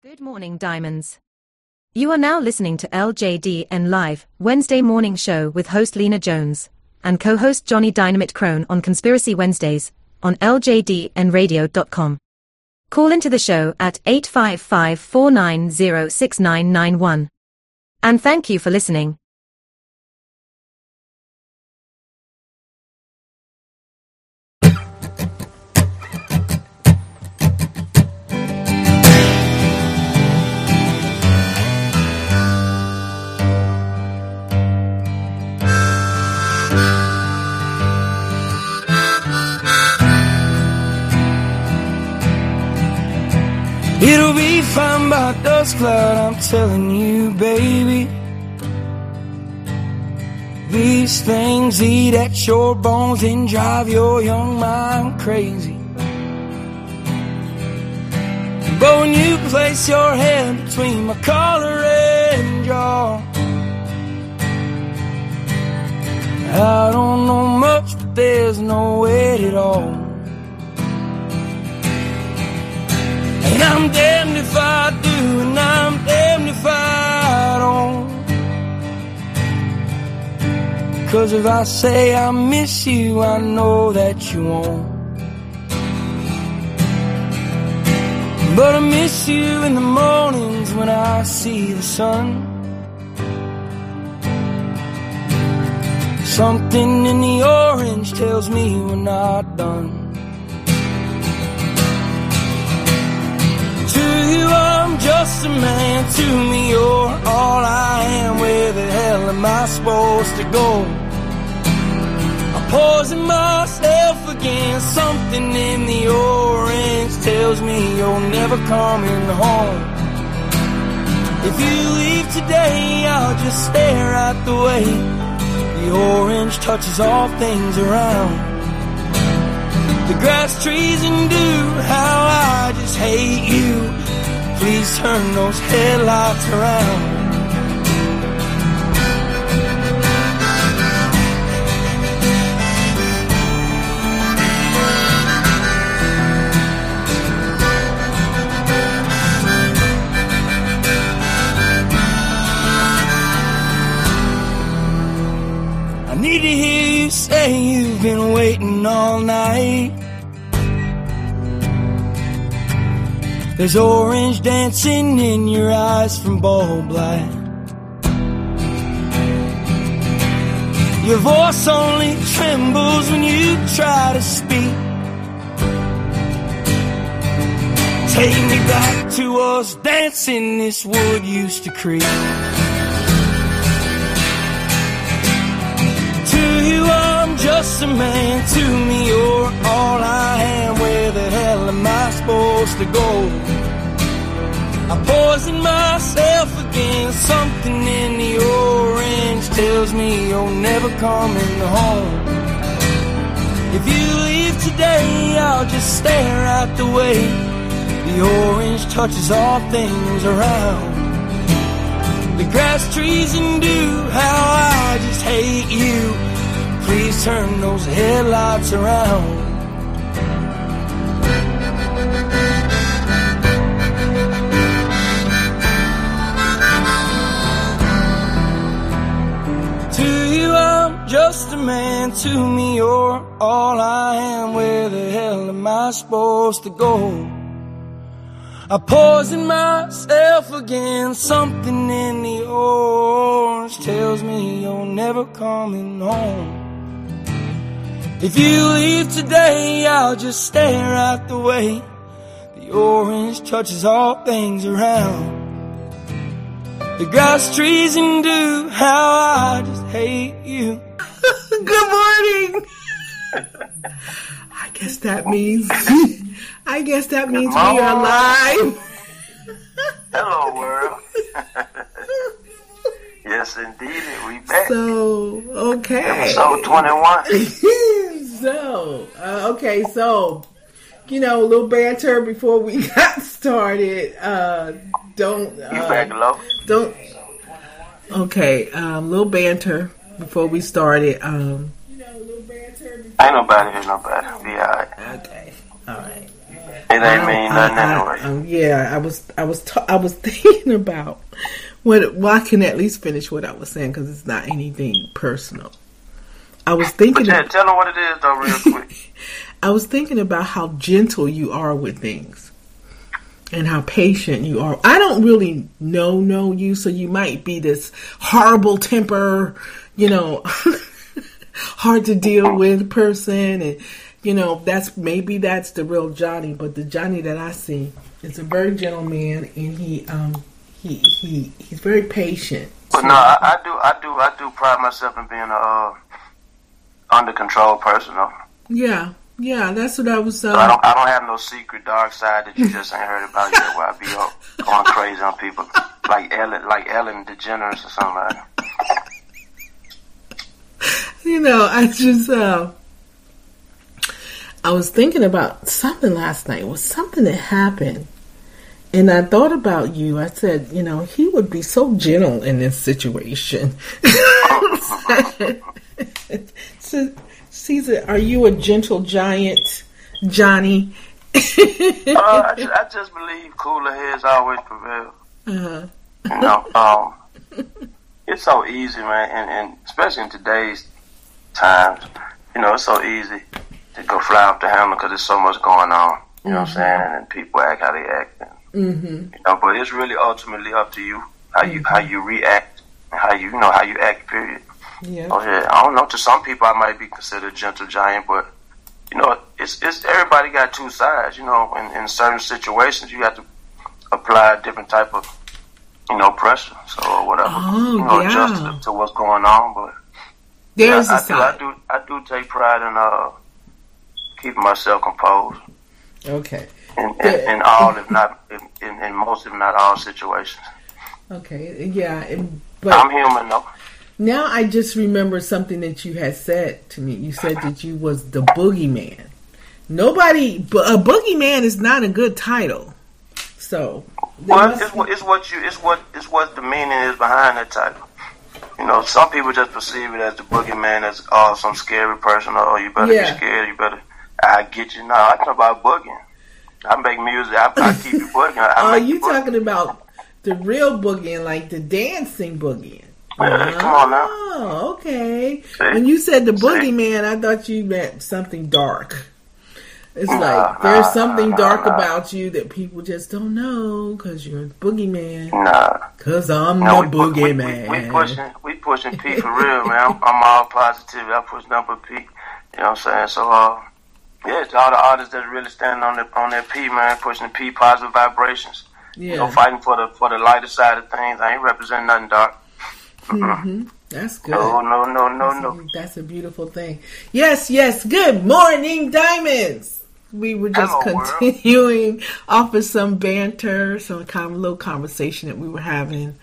Good morning, Diamonds. You are now listening to LJDN Live, Wednesday morning show with host Lena Jones and co-host Johnny Dynamite Crone on Conspiracy Wednesdays on LJDNradio.com. Call into the show at 855-490-6991. And thank you for listening. It'll be fine by dust cloud, I'm telling you, baby. These things eat at your bones and drive your young mind crazy. But when you place your head between my collar and jaw, I don't know much, but there's no weight at all. And I'm damned if I do, and I'm damned if I don't. 'Cause if I say I miss you, I know that you won't. But I miss you in the mornings when I see the sun. Something in the orange tells me we're not done. To you I'm just a man, to me you're all I am. Where the hell am I supposed to go? I'm poisoning myself again. Something in the orange tells me you're never coming home. If you leave today, I'll just stare at the way the orange touches all things around. The grass, trees, and dew, how I just hate you. Please turn those headlights around. I need to hear you say you've been waiting all night. There's orange dancing in your eyes from bulb light. Your voice only trembles when you try to speak. Take me back to us dancing this wood used to creep. To you I'm just a man, to me you're all I am. Where the hell am I supposed to go? I poison myself again. Something in the orange tells me you're never coming home. If you leave today, I'll just stare at the way the orange touches all things around. The grass, trees, and dew, how I just hate you. Please turn those headlights around. To you I'm just a man, to me you're all I am. Where the hell am I supposed to go? I poison myself again. Something in the orange tells me you're never coming home. If you leave today, I'll just stare at the way the orange touches all things around. The grass, trees, and dew, how I just hate you. Good morning. I guess that means we are live. Hello, world. Yes, indeed, we back. So, okay. Episode 21. So, you know, a little banter before we got started. You back low. Little banter before we started. Ain't nobody here, nobody. Be alright. Okay, alright. ain't mean nothing anyway. Yeah, I was thinking about well, I can at least finish what I was saying because it's not anything personal. I was thinking. But tell them what it is though, real quick. I was thinking about how gentle you are with things and how patient you are. I don't really know you, so you might be this horrible temper, hard to deal with person, and that's the real Johnny. But the Johnny that I see is a very gentle man, and he's very patient. But no, I do pride myself in being a under control person, though. Yeah, that's what I was. So I don't have no secret dark side that you just ain't heard about yet, where I be going crazy on people like Ellen DeGeneres or something like that. I was thinking about something last night. It was something that happened. And I thought about you. I said, he would be so gentle in this situation. So, Caesar, are you a gentle giant, Johnny? I just believe cooler heads always prevail. It's so easy, man, and especially in today's times, it's so easy to go fly off the handle because there's so much going on. You know what I'm saying? And people act how they act. But it's really ultimately up to you how you react and how you act. Period. Yeah. Oh yeah. I don't know. To some people, I might be considered a gentle giant, but it's everybody got two sides. In certain situations, you have to apply a different type of pressure, so whatever. Adjust to what's going on. But there's a side. I do take pride in keeping myself composed. Okay. In all, if not in most, if not all situations. Okay. Yeah. But I'm human, though. Now I just remember something that you had said to me. You said that you was the boogeyman. A boogeyman is not a good title. So. Well, it's what the meaning is behind that title. Some people just perceive it as the boogeyman as some scary person, or you better be scared. You better. I get you now. I talk about boogieing. I make music. I keep you boogieing. Are you talking about the real boogieing, like the dancing boogieing? Yeah, come on now. Oh, okay. See? When you said the boogeyman, I thought you meant something dark. It's there's something dark about you that people just don't know because you're a boogeyman. Because I'm the boogeyman. We pushing P for real, man. I'm all positive. I push number P. You know what I'm saying? So, it's all the artists that really standing on their P, man, pushing the P, positive vibrations. Yeah. Fighting for the lighter side of things. I ain't representing nothing dark. That's good. No. That's a beautiful thing. Yes. Good morning, Diamonds. We were just continuing off of some banter, some kind of little conversation that we were having.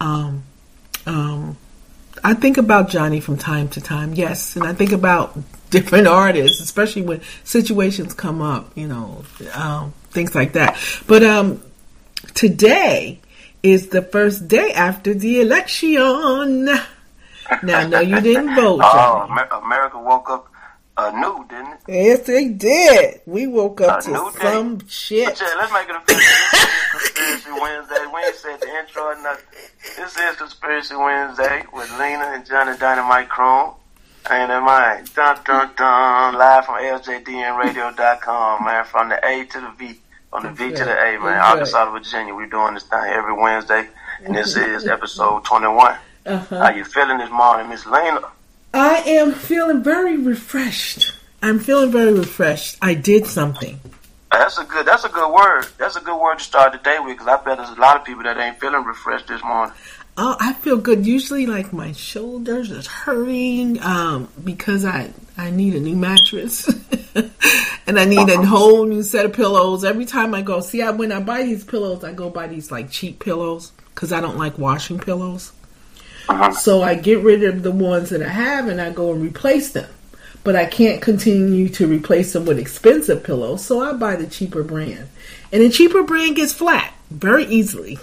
I think about Johnny from time to time, yes, and I think about different artists, especially when situations come up, things like that. But today is the first day after the election. Now, no, you didn't vote. America woke up new, didn't it? Yes, they did. We woke up to some shit. But let's make it official. This is Conspiracy Wednesday. We ain't said the intro or nothing. This is Conspiracy Wednesday with Lena and Johnny Dynamite Chrome. Ain't that mine? Dun, dun, dun. Live from LJDNradio.com, man. From the A to the V. From the V to the A, man. Arkansas, Virginia. We're doing this thing every Wednesday. And this is episode 21. How you feeling this morning, Miss Lena? I am feeling very refreshed. I did something. That's a good word. That's a good word to start the day with, because I bet there's a lot of people that ain't feeling refreshed this morning. Oh, I feel good. Usually, like, my shoulders is hurting because I need a new mattress. And I need a whole new set of pillows. Every time I go, when I buy these pillows, I go buy these, like, cheap pillows because I don't like washing pillows. So I get rid of the ones that I have and I go and replace them. But I can't continue to replace them with expensive pillows, so I buy the cheaper brand. And the cheaper brand gets flat very easily.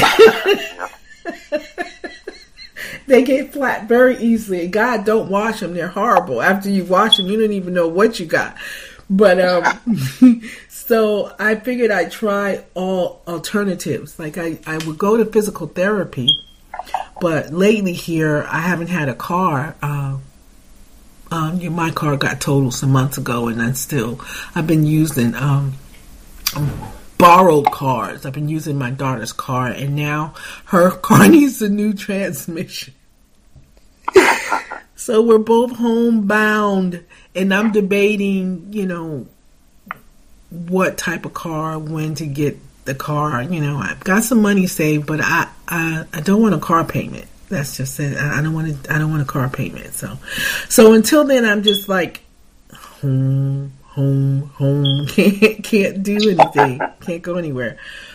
They get flat very easily. And God, don't wash them. They're horrible. After you wash them, you don't even know what you got. But So I figured I'd try all alternatives. Like I would go to physical therapy, but lately here I haven't had a car. My car got totaled some months ago, and I've been using borrowed cars. I've been using my daughter's car, and now her car needs a new transmission. So we're both homebound, and I'm debating, what type of car, when to get the car. I've got some money saved, but I don't want a car payment. That's just it. I don't want a car payment. So until then, I'm just like home. Can't do anything. Can't go anywhere.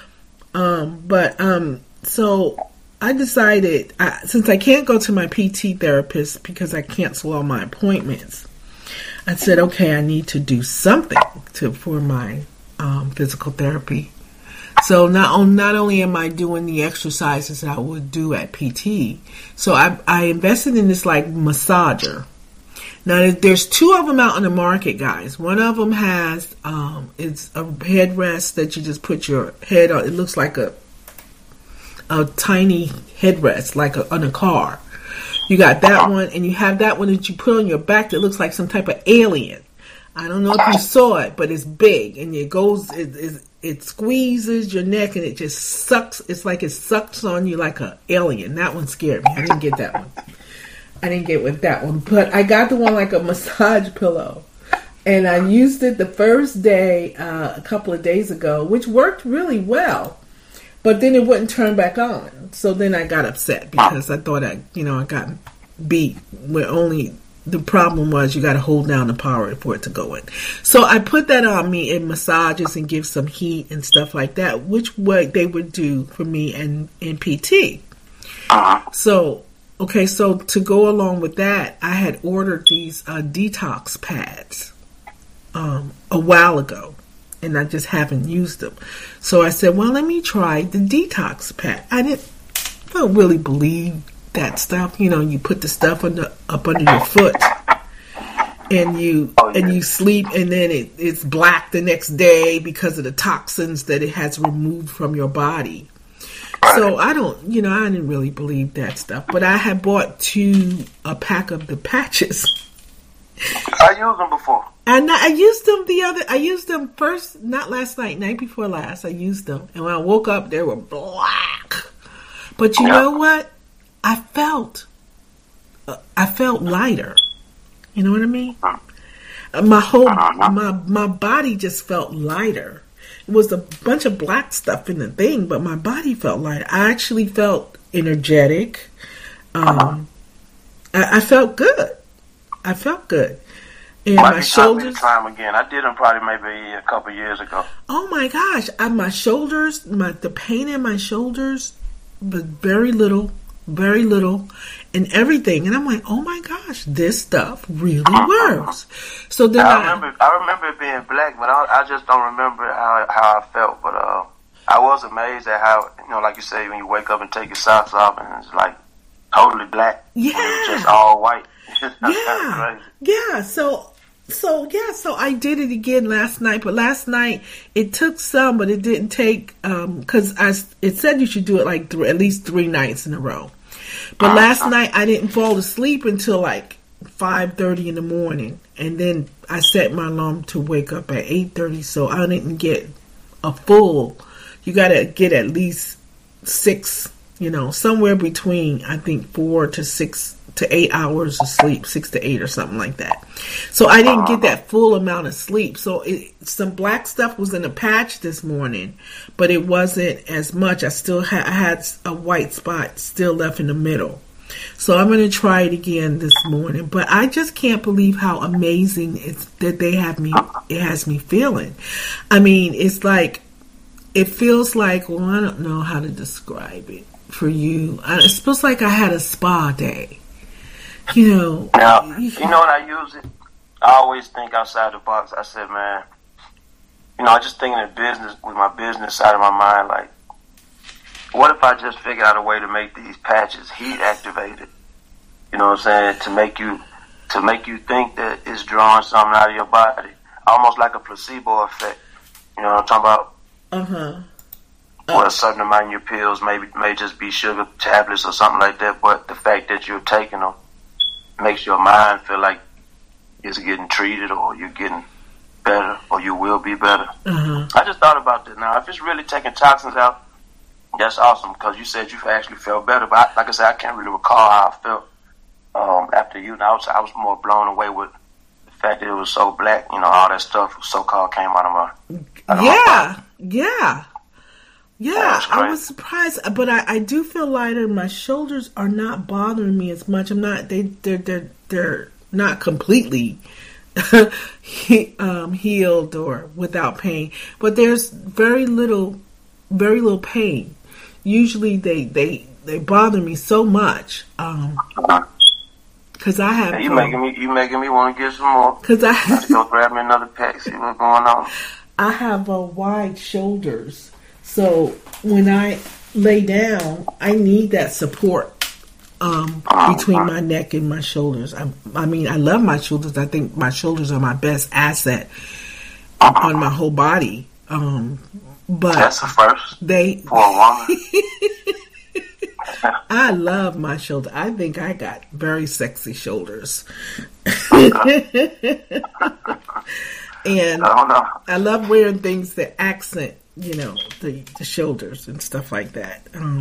So I decided, since I can't go to my PT therapist because I cancel all my appointments, I said, okay, I need to do something for my physical therapy. So not only am I doing the exercises that I would do at PT, so I invested in this like massager. Now there's two of them out on the market, guys. One of them has it's a headrest that you just put your head on. It looks like a tiny headrest, like on a car. You got that one, and you have that one that you put on your back that looks like some type of alien. I don't know if you saw it, but it's big, and it squeezes your neck, and it just sucks. It's like it sucks on you like an alien. That one scared me. I didn't get that one. I didn't get with that one, but I got the one like a massage pillow, and I used it the first day a couple of days ago, which worked really well. But then it wouldn't turn back on. So then I got upset because I thought I got beat. Where only the problem was you got to hold down the power for it to go in. So I put that on me in massages and give some heat and stuff like that, which what they would do for me in PT. So to go along with that, I had ordered these detox pads a while ago. And I just haven't used them. So I said, well, let me try the detox pad. I don't really believe that stuff. You put the stuff up under your foot, and you sleep, and then it's black the next day because of the toxins that it has removed from your body. So I didn't really believe that stuff. But I had bought a pack of the patches. I used them before. And I used them first, not last night before last, I used them. And when I woke up, they were black. But you know what? I felt lighter. You know what I mean? My body just felt lighter. It was a bunch of black stuff in the thing, but my body felt lighter. I actually felt energetic. I felt good. And my shoulders. Time again. I did them probably maybe a couple years ago. Oh my gosh! My shoulders, the pain in my shoulders, but very little, and everything. And I'm like, oh my gosh, this stuff really works. So then I remember it being black, but I just don't remember how I felt. But I was amazed at how like you say, when you wake up and take your socks off, and it's like totally black. Yeah, it's just all white. Yeah. So I did it again last night, but last night it took some, but it didn't take, cause it said you should do it like at least 3 nights in a row. But last night I didn't fall asleep until like 5:30 in the morning. And then I set my alarm to wake up at 8:30. So I didn't get a full, you gotta get at least 6, somewhere between, I think 4 to 6 to 8 hours of sleep, 6 to 8 or something like that. So I didn't get that full amount of sleep. So some black stuff was in a patch this morning, but it wasn't as much. I still had a white spot still left in the middle. So I'm going to try it again this morning. But I just can't believe how amazing it has me feeling. I mean, it feels like, well, I don't know how to describe it for you. It feels like I had a spa day. Now, when I use it, I always think outside the box. I said, man, just thinking of business, with my business side of my mind, like, what if I just figure out a way to make these patches heat activated? You know what I'm saying? To make you think that it's drawing something out of your body, almost like a placebo effect. You know what I'm talking about? Uh-huh. A certain amount of your pills may just be sugar tablets or something like that, but the fact that you're taking them makes your mind feel like it's getting treated or you're getting better or you will be better. I just thought about that. Now, if it's really taking toxins out, that's awesome because you said you actually felt better. But like I said, I can't really recall how I felt after you. Now, I was more blown away with the fact that it was so black. You know, all that stuff so-called came out of my Yeah, I was surprised, but I do feel lighter. My shoulders are not bothering me as much. I'm not. They're not completely healed or without pain, but there's very little pain. Usually they bother me so much because I have. You making me want to get some more. Because I have to go grab me another pack. See what's going on. I have wide shoulders. So when I lay down, I need that support between my neck and my shoulders. I mean, I love my shoulders. I think my shoulders are my best asset on my whole body. But that's a first for a woman. I love my shoulders. I think I got very sexy shoulders. And I love wearing things that accent, you know, the shoulders and stuff like that.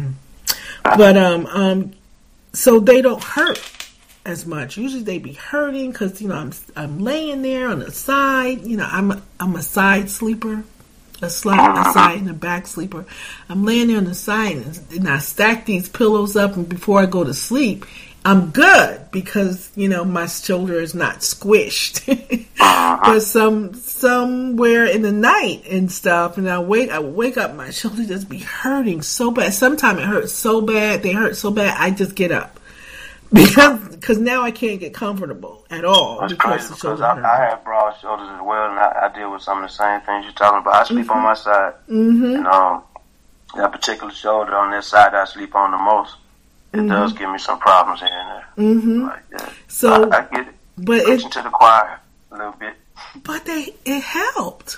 So they don't hurt as much. Usually they be hurting because, you know, I'm laying there on the side. You know, I'm a side sleeper, a side and a back sleeper. I'm laying there on the side and I stack these pillows up, and before I go to sleep, I'm good because, you know, my shoulder is not squished. But somewhere in the night and stuff, and I wake up, my shoulder just be hurting so bad. Sometimes it hurts so bad, they hurt so bad, I just get up. Because now I can't get comfortable at all. That's crazy because I have broad shoulders as well, and I deal with some of the same things you're talking about. I sleep on my side. And that particular shoulder on this side I sleep on the most. It does give me some problems here and there. Like that. So I get it. But preaching to the choir a little bit. But it helped.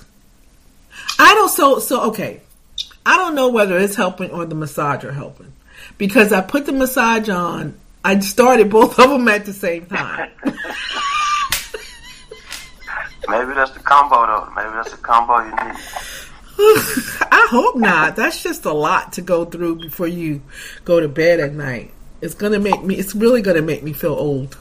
Okay. I don't know whether it's helping or the massage are helping. Because I put the massage on, I started both of them at the same time. Maybe that's the combo though. Maybe that's the combo you need. I hope not. That's just a lot to go through before you go to bed at night. It's really gonna make me feel old.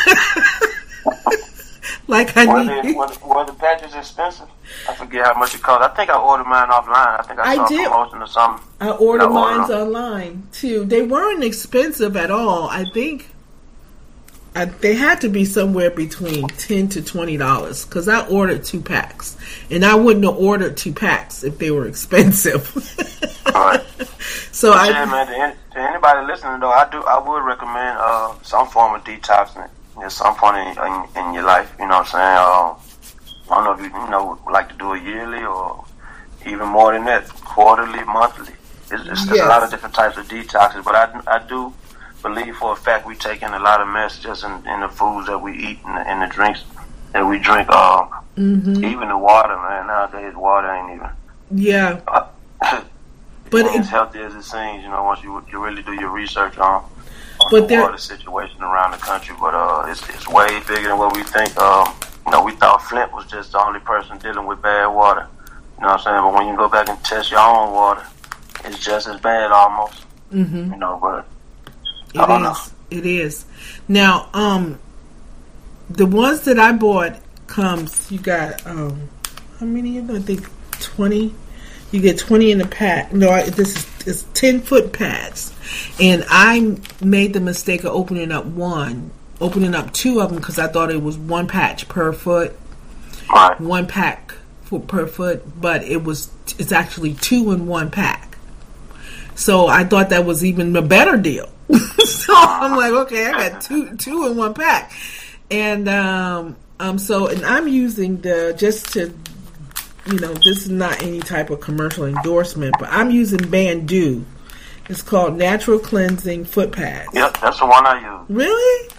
Like were the patches expensive? I forget how much it cost. I think I ordered mine offline. I think I saw a promotion or something. I ordered mine online too. They weren't expensive at all. I think they had to be somewhere between $10 to $20 because I ordered 2 packs, and I wouldn't have ordered 2 packs if they were expensive. All right. So man, to anybody listening though, I would recommend some form of detoxing at some point in your life. You know what I'm saying? I don't know if you like to do it yearly or even more than that, quarterly, monthly. There's a lot of different types of detoxes, but I do believe for a fact we take in a lot of mess just in the foods that we eat and the drinks that we drink. Even the water, man. Nowadays, water ain't even. Yeah. But it's healthy as it seems, you know, once you really do your research on the water situation around the country. But it's way bigger than what we think. We thought Flint was just the only person dealing with bad water. You know what I'm saying? But when you go back and test your own water, it's just as bad almost. You know, but it is. Now, the ones that I bought you got, how many of them? I think 20. You get 20 in a pack. No, this is 10-foot pads. And I made the mistake of opening up 2 of them because I thought it was 1 patch per foot. 1 pack per foot, but it's actually 2 in 1 pack. So I thought that was even a better deal. So I'm like, okay, I got two in 1 pack. And and I'm using just to, this is not any type of commercial endorsement, but I'm using Bandu. It's called Natural Cleansing Foot Pads. Yep, that's the one I use. Really?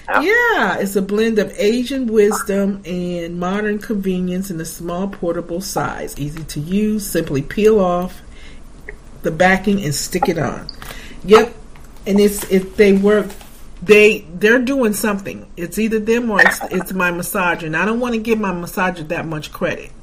Yep. Yeah, it's a blend of Asian wisdom and modern convenience in a small portable size. Easy to use. Simply peel off the backing and stick it on. Yep, and they're doing something. It's either them or it's my massager, and I don't want to give my massager that much credit.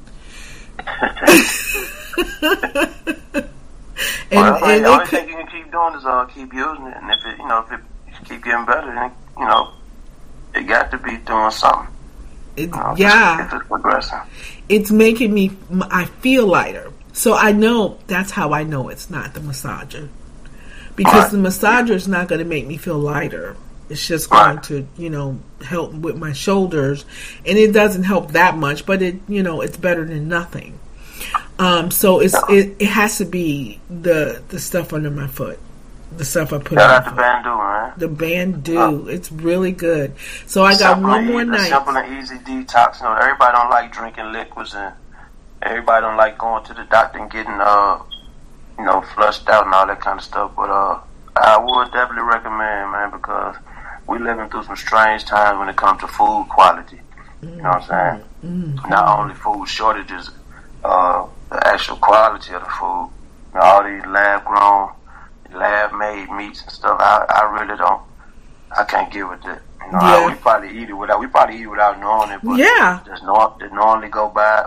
The only thing you can keep doing is keep using it, and if it keep getting better, then it got to be doing something. If it's progressing. It's making me. I feel lighter, so I know that's how I know it's not the massager, because the massager is not going to make me feel lighter. It's just going to, help with my shoulders, and it doesn't help that much, but it's better than nothing. So it has to be the stuff under my foot, the stuff I put on. The Bandu, man. The Bandu, it's really good. So I got one more night. Simple and easy detox. Everybody don't like drinking liquids, and everybody don't like going to the doctor and getting flushed out and all that kind of stuff. But I would definitely recommend, man, because we're living through some strange times when it comes to food quality. You know what I'm saying? Mm-hmm. Not only food shortages, the actual quality of the food. All these lab-grown, lab-made meats and stuff. I really don't. I can't get with it. We probably eat it without knowing it. But just normally go by.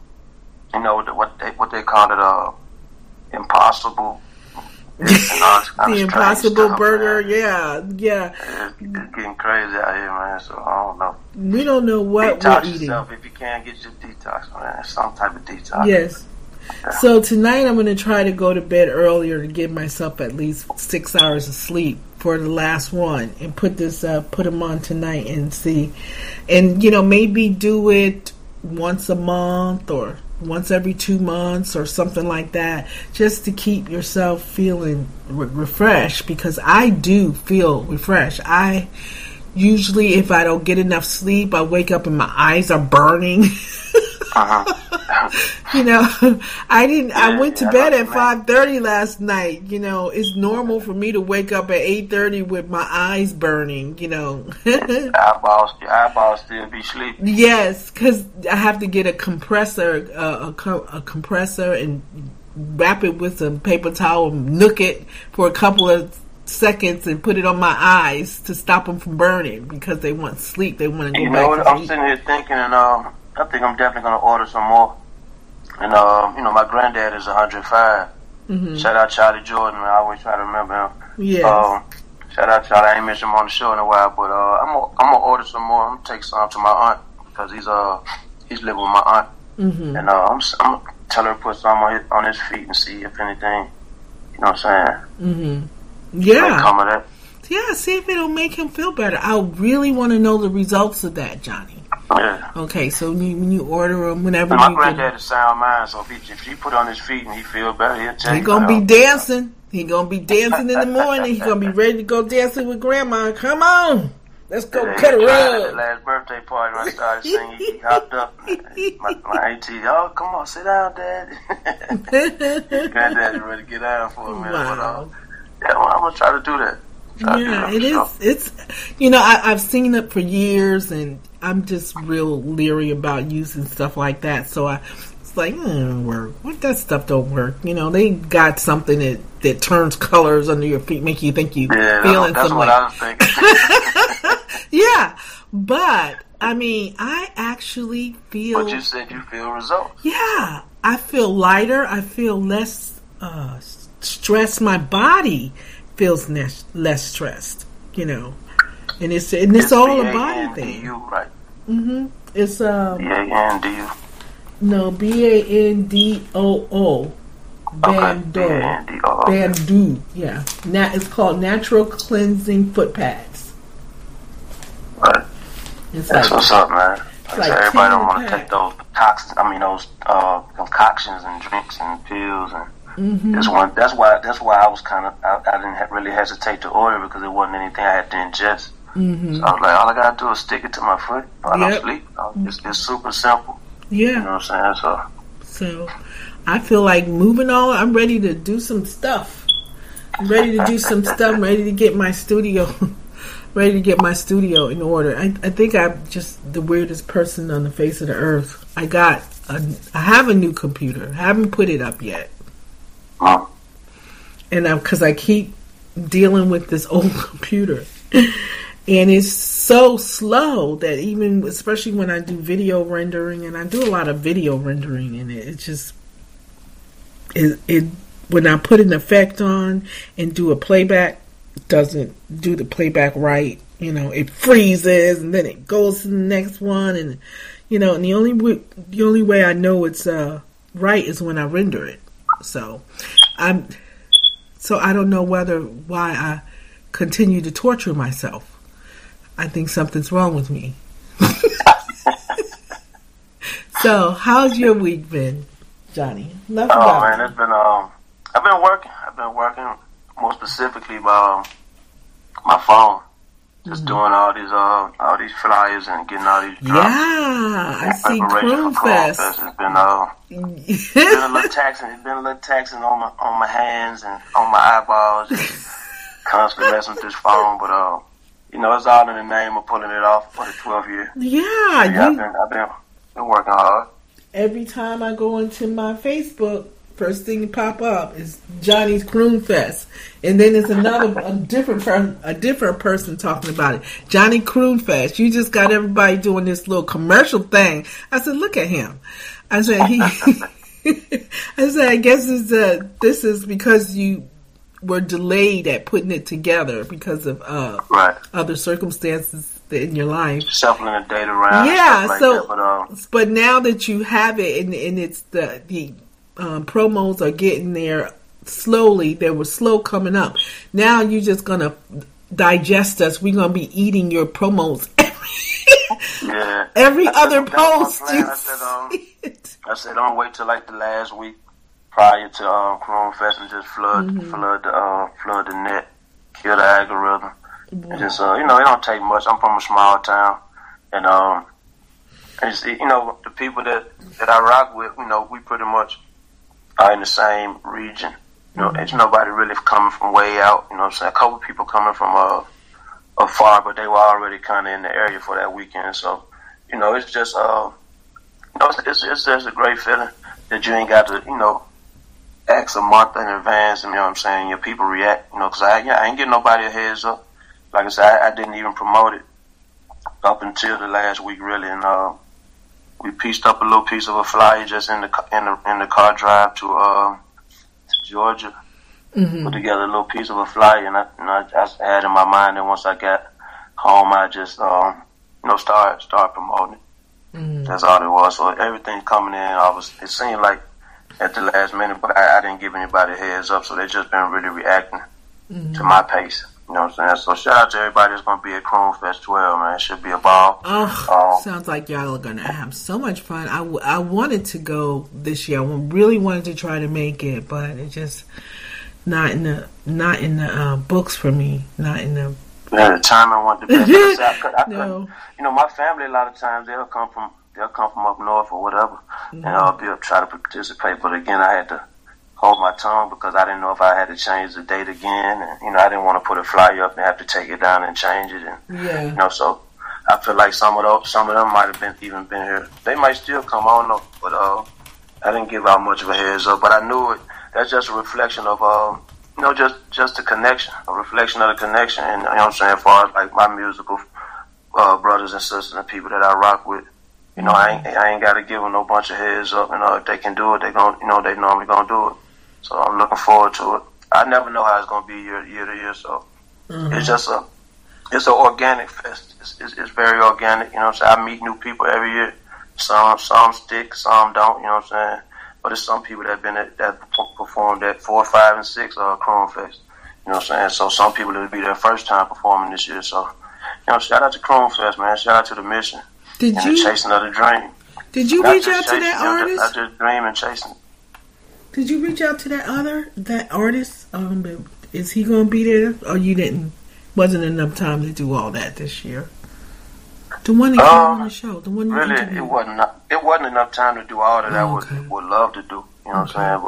What they call it, impossible. The Impossible Burger, yeah. It's getting crazy out here, man. So I don't know. We don't know what detox we're eating. Yourself if you can't get your detox, man. Some type of detox. Yes. Yeah. So tonight I'm going to try to go to bed earlier to give myself at least 6 hours of sleep for the last one, and put them on tonight and see, and maybe do it once a month or once every 2 months or something like that, just to keep yourself feeling refreshed, because I do feel refreshed. I usually, if I don't get enough sleep, I wake up and my eyes are burning. I went to bed at 5:30 last night. It's normal for me to wake up at 8:30 with my eyes burning. Your eyeballs still be sleeping. Yes, because I have to get a compressor, a compressor, and wrap it with some paper towel, nook it for a couple of seconds, and put it on my eyes to stop them from burning, because they want sleep. They want to go back to sleep. I'm sitting here thinking, and I think I'm definitely going to order some more. And, my granddad is 105. Mm-hmm. Shout out Charlie Jordan. I always try to remember him. Yes. Shout out Charlie. I ain't mentioned him on the show in a while, but I'm gonna order some more. I'm gonna take some to my aunt, because he's living with my aunt. Mm-hmm. And I'm gonna tell her to put some on his feet and see if anything, you know what I'm saying? Mm-hmm. Yeah. Come of that. Yeah, see if it'll make him feel better. I really want to know the results of that, Johnny. Yeah. Okay, so when you order them, whenever my granddad is sound mind, so if he put on his feet and he feel better, he'll take He gonna be dancing. He gonna be dancing in the morning. He gonna be ready to go dancing with Grandma. Come on, let's go cut a rug. At the last birthday party, when I started singing, he hopped up. My auntie, come on, sit down, Dad. Granddaddy ready to get down for a minute. Wow. But, I'm gonna try to do that. It is. It's I've seen it for years, and I'm just real leery about using stuff like that. So it's like, it don't work. What, that stuff don't work. They got something that turns colors under your feet, make you think you feeling that's something. What I was thinking. Yeah, but I actually feel. But you said you feel results. Yeah, I feel lighter. I feel less stressed. My body feels less stressed, and it's all a body thing. Right? Mm-hmm. It's BANDU. No, BANDOO. Bandu. Yeah. It's called Natural Cleansing Foot Pads. Right. That's what's up, man. Everybody don't want to take those concoctions and drinks and pills and. Mm-hmm. That's why I was I didn't really hesitate to order, because it wasn't anything I had to ingest. Mm-hmm. So I was like, all I gotta do is stick it to my foot while I sleep. It's super simple. Yeah. You know what I'm saying? So I feel like moving on. I'm ready to do some stuff. I'm ready to get my studio ready to get my studio in order. I think I'm just the weirdest person on the face of the earth. I have a new computer. I haven't put it up yet. Oh. And because I keep dealing with this old computer. And it's so slow that even, especially when I do video rendering, and I do a lot of video rendering in it, it just, when I put an effect on and do a playback, it doesn't do the playback right. You know, it freezes and then it goes to the next one, and you know, and the only way I know it's right is when I render it. So I don't know why I continue to torture myself. I think something's wrong with me. So, how's your week been, Johnny? Man, it's been I've been working more specifically by my phone. Just doing all these flyers and getting all these drops. Yeah, I see Croonfest. It's been a little taxing. It's been a little taxing on my hands and on my eyeballs. Just constantly messing with this phone, but you know, it's all in the name of pulling it off for the 12th year. Yeah, I've been working hard. Every time I go into my Facebook, first thing to pop up is Johnny's Croonfest, and then it's a different person talking about it. Johnny Croonfest. You just got everybody doing this little commercial thing. I said, look at him. I said I guess this is because you were delayed at putting it together because of other circumstances in your life, shuffling the date around. Yeah, but now that you have it, and it's the promos are getting there slowly. They were slow coming up. Now you're just gonna digest us. We're gonna be eating your promos every other post. I said, don't wait till like the last week prior to Croonfest and just flood the net, kill the algorithm. And just it don't take much. I'm from a small town, and just, the people that I rock with, we pretty much are in the same region. There's nobody really coming from way out. You know what I'm saying? A couple people coming from afar, but they were already kind of in the area for that weekend. So, it's just it's just a great feeling that you ain't got to ask a month in advance. You know what I'm saying? Your people react. Because I ain't getting nobody a heads up. Like I said, I didn't even promote it up until the last week, really, and we pieced up a little piece of a flyer just in the car drive to Georgia. Put together a little piece of a flyer, and I had in my mind that once I got home, I just start promoting it. That's all it was. So everything coming in, it seemed like at the last minute, but I didn't give anybody a heads up, so they just been really reacting to my pace. You know what I'm saying? So shout out to everybody that's going to be at Croonfest 12, man. It should be a ball. Sounds like y'all are going to have so much fun. I wanted to go this year. I really wanted to try to make it, but it just not in the books for me. Not in the... Yeah, the time I wanted to be. No. My family, a lot of times, they'll come from up north or whatever, and I'll try to participate. But again, I had to hold my tongue because I didn't know if I had to change the date again, and I didn't want to put a flyer up and have to take it down and change it, and so I feel like some of them might have been here. They might still come on though, but I didn't give out much of a heads up. But I knew it. That's just a reflection of just the connection, a reflection of the connection, and you know what I'm saying, as far as like my musical brothers and sisters and people that I rock with. I ain't got to give them no bunch of heads up. If they can do it, they normally gonna do it. So I'm looking forward to it. I never know how it's gonna be year to year. So it's an organic fest. It's very organic. You know what I'm saying? I meet new people every year. Some stick, some don't. You know what I'm saying? But it's some people that performed at 4, 5, and 6 Croonfest. You know what I'm saying? So some people it'll be their first time performing this year. So shout out to Croonfest, man. Shout out to the mission. The chasing of the dream. Did you reach out to that artist? Not just dream and chasing. Did you reach out to that artist? Is he going to be there, or you didn't? Wasn't enough time to do all that this year. The one that came on the show, the one really, it wasn't enough time to do all that I would love to do. You know what I'm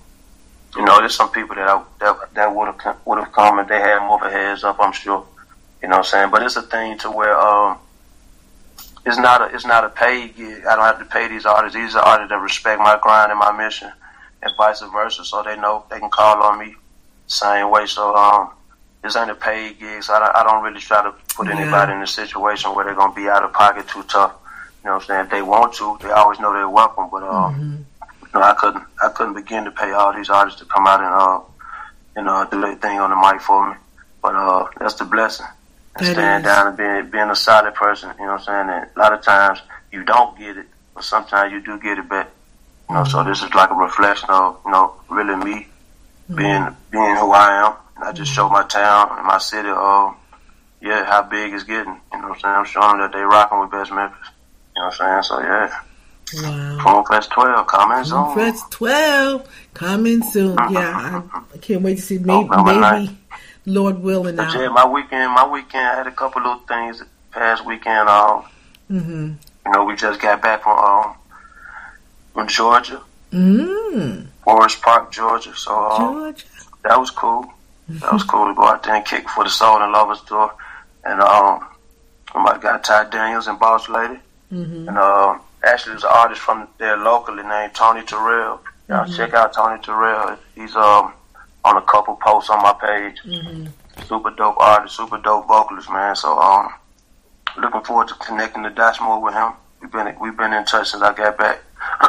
saying? But there's some people that would have come and they had more of a heads up, I'm sure. You know what I'm saying? But it's a thing to where it's not a paid gig. I don't have to pay these artists. These are artists that respect my grind and my mission, and vice versa. So they know they can call on me the same way. So this ain't a paid gig. So I don't really try to put anybody in a situation where they're gonna be out of pocket too tough. You know what I'm saying? If they want to, they always know they're welcome. But you know, I couldn't begin to pay all these artists to come out and do their thing on the mic for me. But that's the blessing. And staying down and being a solid person, you know what I'm saying? And a lot of times you don't get it, but sometimes you do get it back. You know, so this is like a reflection of, you know, really me being who I am. And I just show my town and my city, how big it's getting. You know what I'm saying? I'm showing them that they rocking with Best Memphis. You know what I'm saying? So yeah. Wow. Chrome Fest 12 coming soon. Chrome Fest 12 coming soon. Yeah, I can't wait to see maybe Lord willing. Yeah, my weekend I had a couple little things past weekend. You know, we just got back from Georgia. Forest Park, Georgia. So Georgia. That was cool. That was cool to go out there and kick for the Soul and Lovers tour. And my guy Ty Daniels and Boss Lady. And actually there's an artist from there locally named Tony Terrell. Y'all check out Tony Terrell. He's on a couple posts on my page. Super dope artist, super dope vocalist, man. So looking forward to connecting the dots more with him. We've been in touch since I got back.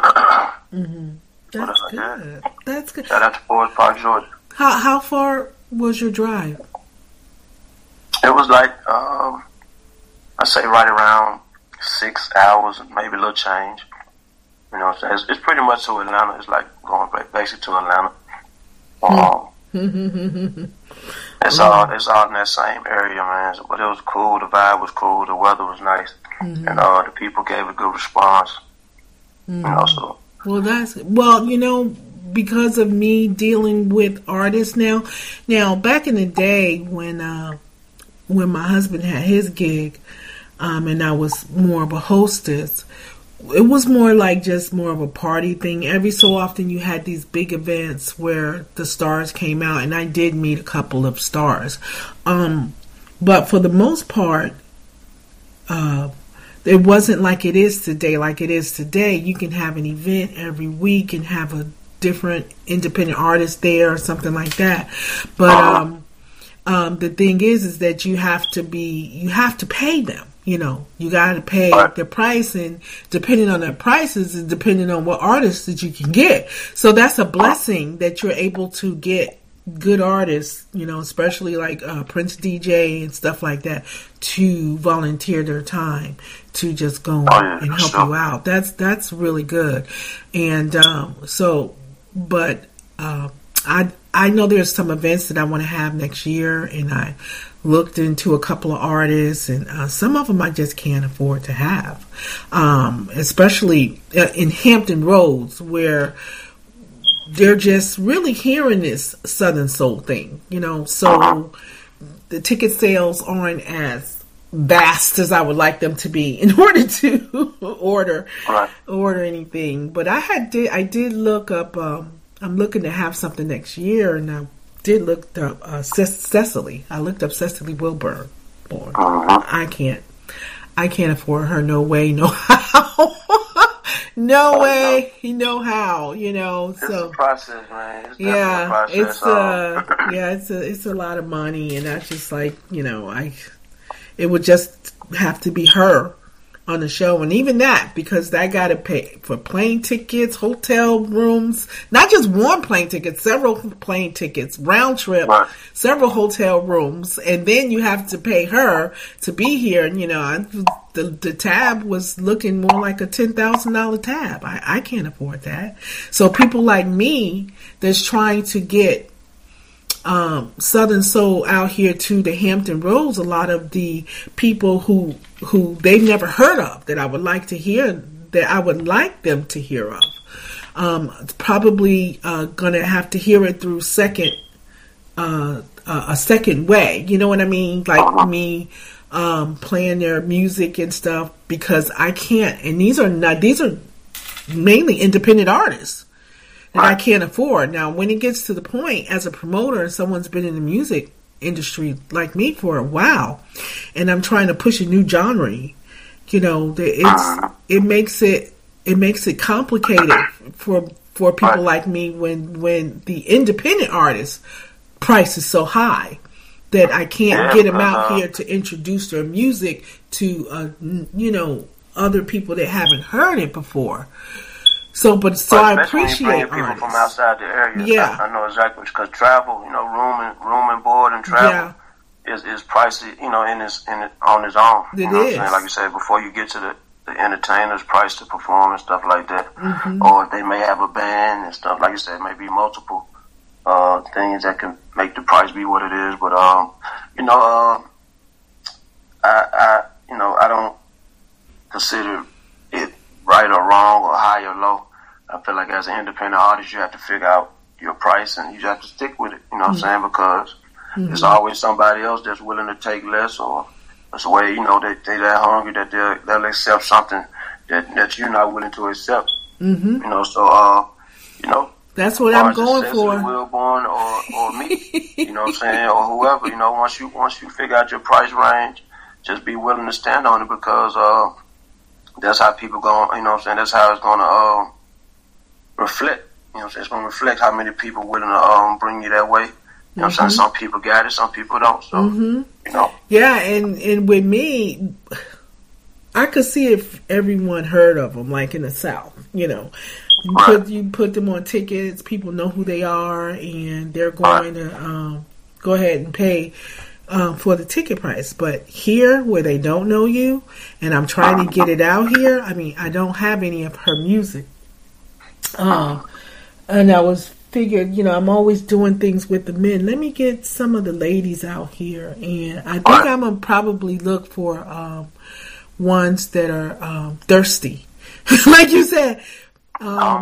That's good. Yeah. That's good. Shout out to Forest Park, Georgia. How far was your drive? It was like I say right around 6 hours, maybe a little change. You know what I'm saying? It's pretty much to Atlanta. It's like going basically to Atlanta. It's all in that same area, man. But it was cool. The vibe was cool. The weather was nice, and the people gave a good response. You know, so you know, because of me dealing with artists now. Now, back in the day when my husband had his gig, and I was more of a hostess. It was more like just more of a party thing. Every so often you had these big events where the stars came out, and I did meet a couple of stars. But for the most part, it wasn't like it is today. Like it is today, you can have an event every week and have a different independent artist there or something like that. But the thing is that you have to pay them. You know, you got to pay the price, and depending on the prices is depending on what artists that you can get. So that's a blessing that you're able to get good artists, you know, especially like Prince DJ and stuff like that, to volunteer their time to just go and help you out. That's really good. And I know there's some events that I want to have next year, and I looked into a couple of artists, and some of them I just can't afford to have, especially in Hampton Roads, where they're just really hearing this Southern Soul thing, you know, so the ticket sales aren't as vast as I would like them to be in order to order anything. But I did look up, I'm looking to have something next year, and I did look up Cecily. I looked up Cecily Wilburn. I can't afford her. No way, no how. No way, no how. You know, it's a process, man. It's a process. It's a lot of money, and that's just like, you know, it would just have to be her on the show, and even that, because I got to pay for plane tickets, hotel rooms, not just one plane ticket, several plane tickets, round trip, several hotel rooms, and then you have to pay her to be here. And, you know, the tab was looking more like a $10,000 tab. I can't afford that. So people like me that's trying to get Southern Soul out here to the Hampton Roads, a lot of the people who they've never heard of, that I would like to hear, that I would like them to hear of, probably gonna have to hear it through a second way. You know what I mean? Like me playing their music and stuff, because I can't. And these are mainly independent artists that I can't afford. Now, when it gets to the point as a promoter and someone's been in the music industry like me for a while, and I'm trying to push a new genre. You know, it makes it complicated for people like me when the independent artist price is so high that I can't get them out here to introduce their music to other people that haven't heard it before. So I appreciate when you bring people from outside the area. Yeah, I know exactly, because travel, room and board and travel is pricey, on its own. It you know is. What I'm saying? Like you said, before you get to the entertainers' price to perform and stuff like that, or they may have a band and stuff. Like you said, maybe multiple things that can make the price be what it is. But I don't consider it right or wrong or high or low. I feel like as an independent artist, you have to figure out your price and you have to stick with it. You know what I'm saying? Because there's always somebody else that's willing to take less, or it's a way, they that hungry that they'll accept something that you're not willing to accept. That's what I'm going for. Wilborn or me, you know what I'm saying, or whoever. Once you figure out your price range, just be willing to stand on it, because that's how people going. You know what I'm saying? That's how it's going to reflect. You know what I'm saying? It's going to reflect how many people willing to bring you that way. You know what I'm saying? Some people got it, some people don't. So Yeah, and with me, I could see if everyone heard of them, like in the South. You put them on tickets, people know who they are, and they're going to go ahead and pay for the ticket price. But here, where they don't know you, and I'm trying to get it out here, I mean, I don't have any of her music. And I was figured, I'm always doing things with the men. Let me get some of the ladies out here, and I think I'm gonna probably look for ones that are thirsty, like you said. I'm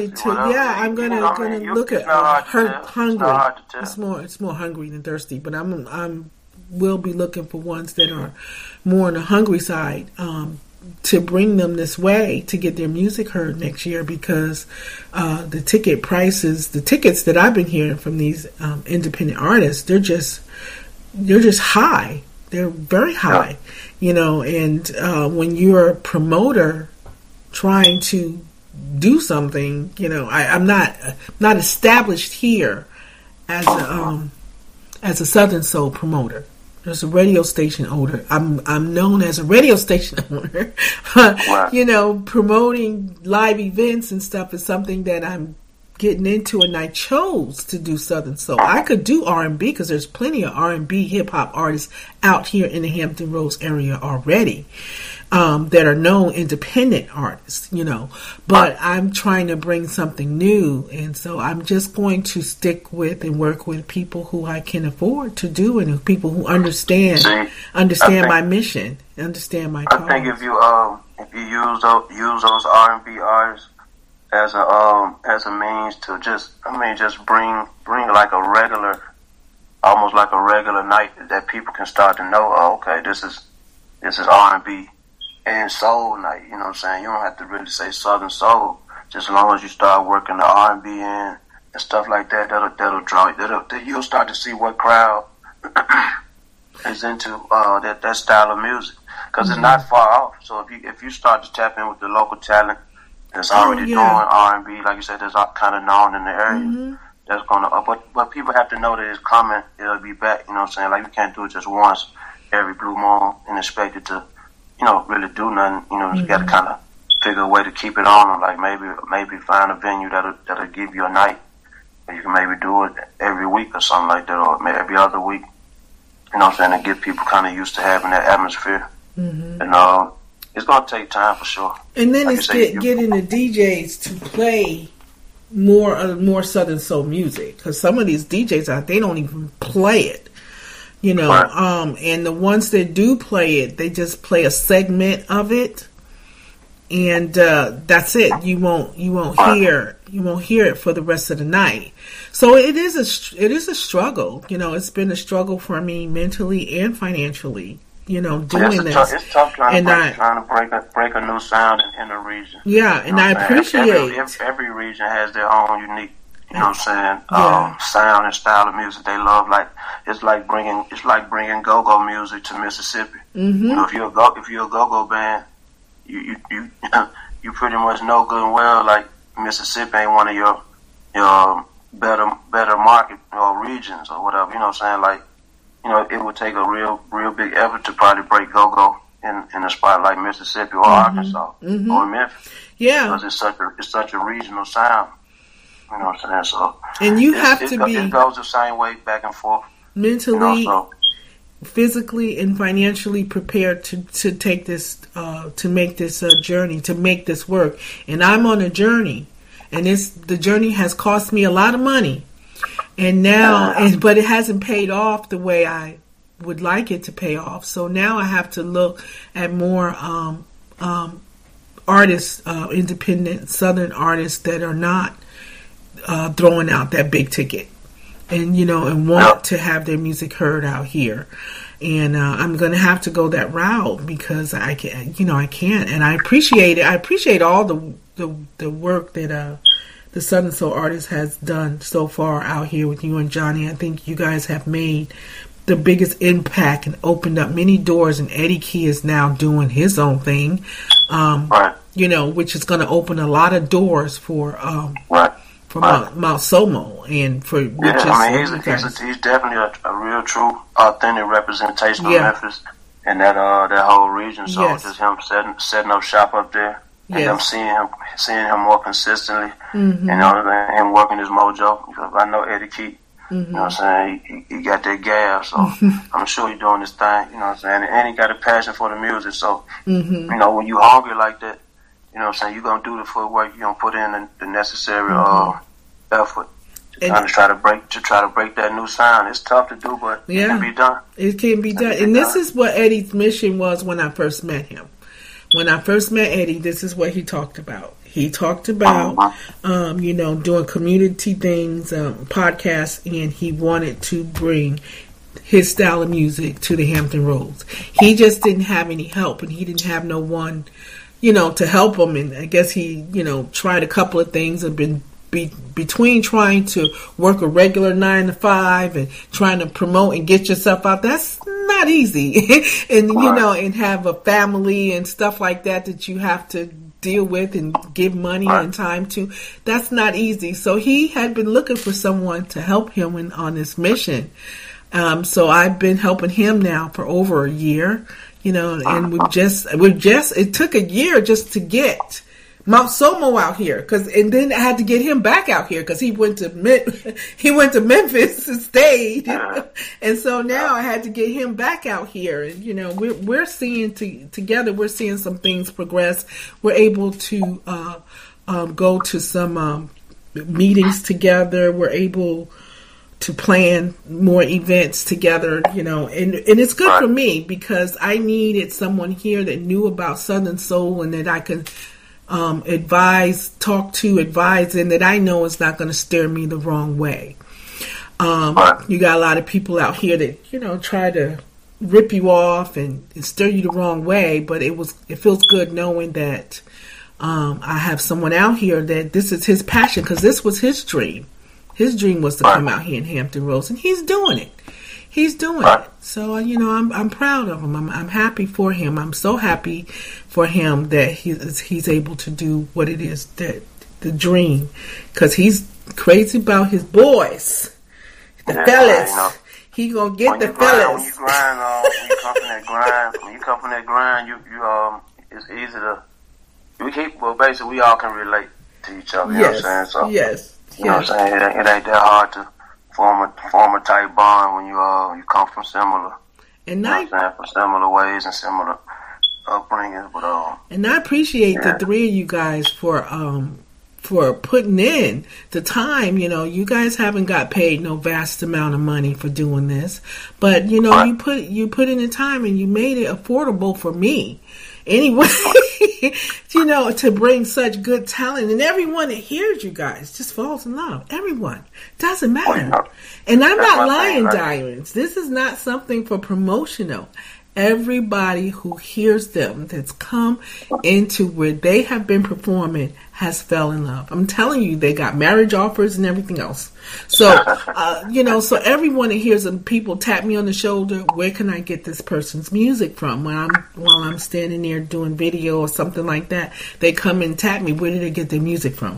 gonna look at her hungry. It's more hungry than thirsty, but I'm will be looking for ones that are more on the hungry side, to bring them this way to get their music heard next year, because the ticket prices, the tickets that I've been hearing from these independent artists, they're just high. They're very high, and when you're a promoter trying to do something, I'm not established here as a Southern Soul promoter. There's a radio station owner. I'm known as a radio station owner. Promoting live events and stuff is something that I'm getting into, and I chose to do Southern Soul. I could do R&B because there's plenty of R&B hip hop artists out here in the Hampton Roads area already. That are known independent artists, but I'm trying to bring something new, and so I'm just going to stick with and work with people who I can afford to do, and people who understand my mission, understand my cause. I think if you use those R&B artists as a means to just bring like a regular, almost like a regular night that people can start to know, okay, this is R&B and soul night, you know what I'm saying? You don't have to really say Southern Soul, just as long as you start working the R&B in and stuff like that. That'll draw. You'll start to see what crowd is into that style of music, because it's not far off. So if you start to tap in with the local talent that's already doing R&B, like you said, that's kind of known in the area. That's gonna. But people have to know that it's coming. It'll be back. You know what I'm saying? Like, you can't do it just once every blue moon and expect it to, really do nothing. You got to kind of figure a way to keep it on, like maybe find a venue that'll give you a night, or you can maybe do it every week or something like that, or maybe every other week. You know what I'm saying? To get people kind of used to having that atmosphere. And it's gonna take time for sure. And then it's getting the DJs to play more Southern Soul music, because some of these DJs they don't even play it. Right. And the ones that do play it, they just play a segment of it, and that's it. You won't hear it for the rest of the night. So it is a struggle. It's been a struggle for me mentally and financially. Doing this. It's tough trying to break a new sound in a region. Yeah, and I appreciate every region has their own unique You know what I'm saying? Sound and style of music they love. Like it's like bringing go-go music to Mississippi. Mm-hmm. You know, if you're a go-go band, you pretty much know good and well like Mississippi ain't one of your better market or regions or whatever. You know what I'm saying? Like, you know, it would take a real big effort to probably break go-go in a spot like Mississippi or Arkansas or Memphis. Yeah, because it's such a regional sound. You know what I'm saying? So, and you have to be. It goes the same way back and forth. Mentally, you know, physically, and financially prepared to take this, to make this journey, to make this work. And I'm on a journey, and the journey has cost me a lot of money. And now, but it hasn't paid off the way I would like it to pay off. So now I have to look at more artists, independent Southern artists that are not throwing out that big ticket, and and want to have their music heard out here. And I'm going to have to go that route because I can't. And I appreciate it. I appreciate all the work that the Southern Soul Artist has done so far out here with you and Johnny. I think you guys have made the biggest impact and opened up many doors. And Eddie Key is now doing his own thing, which is going to open a lot of doors for Mount Somo and for he's definitely a real true authentic representation of Memphis and that whole region. So just him setting up shop up there. And I'm seeing him more consistently, and him working his mojo. Because I know Eddie Key, you know what I'm saying? He got that gas, so I'm sure he's doing his thing. You know what I'm saying? And he got a passion for the music. So when you hungry like that, you know what I'm saying, you're gonna do the footwork. You're gonna put in the necessary effort to try to break that new sound. It's tough to do, but it can be done. It can be done, and this is what Eddie's mission was when I first met him. When I first met Eddie, this is what he talked about. He talked about, doing community things, podcasts, and he wanted to bring his style of music to the Hampton Roads. He just didn't have any help, and he didn't have no one, to help him. And I guess he, tried a couple of things and been between trying to work a regular 9 to 5 and trying to promote and get yourself out. That's not easy. And, and have a family and stuff like that you have to deal with and give money and time to. That's not easy. So he had been looking for someone to help him on this mission. So I've been helping him now for over a year, and it took a year just to get Mount Somo out here, and then I had to get him back out here because he went to Memphis and stayed, and so now I had to get him back out here. And we're seeing together. We're seeing some things progress. We're able to go to some meetings together. We're able to plan more events together. And it's good for me because I needed someone here that knew about Southern Soul and that I could advise, and that I know is not going to steer me the wrong way. You got a lot of people out here that, try to rip you off and steer you the wrong way, but it feels good knowing that I have someone out here that this is his passion, because this was his dream. His dream was to come out here in Hampton Roads, and he's doing it. He's doing it. So, I'm proud of him. I'm happy for him. I'm so happy for him that he's able to do what it is, that the dream. Because he's crazy about his boys, the fellas. He gonna get the fellas. When you grind, when you come from that grind, you it's easy to. Basically, we all can relate to each other. You know what I'm saying? So, you know what I'm saying? It ain't that hard to form a tight bond when you come from similar, from similar ways and similar upbringings. But and I appreciate the three of you guys for putting in the time. You guys haven't got paid no vast amount of money for doing this, but you put in the time and you made it affordable for me. Anyway, to bring such good talent, and everyone that hears you guys just falls in love. Everyone. Doesn't matter. And I'm not lying, Diamonds. This is not something for promotional. everybody who hears them that's come into where they have been performing has fell in love. I'm telling you, they got marriage offers and everything else. So, so everyone that hears them, people tap me on the shoulder, where can I get this person's music from? While I'm standing there doing video or something like that, they come and tap me, where did they get their music from?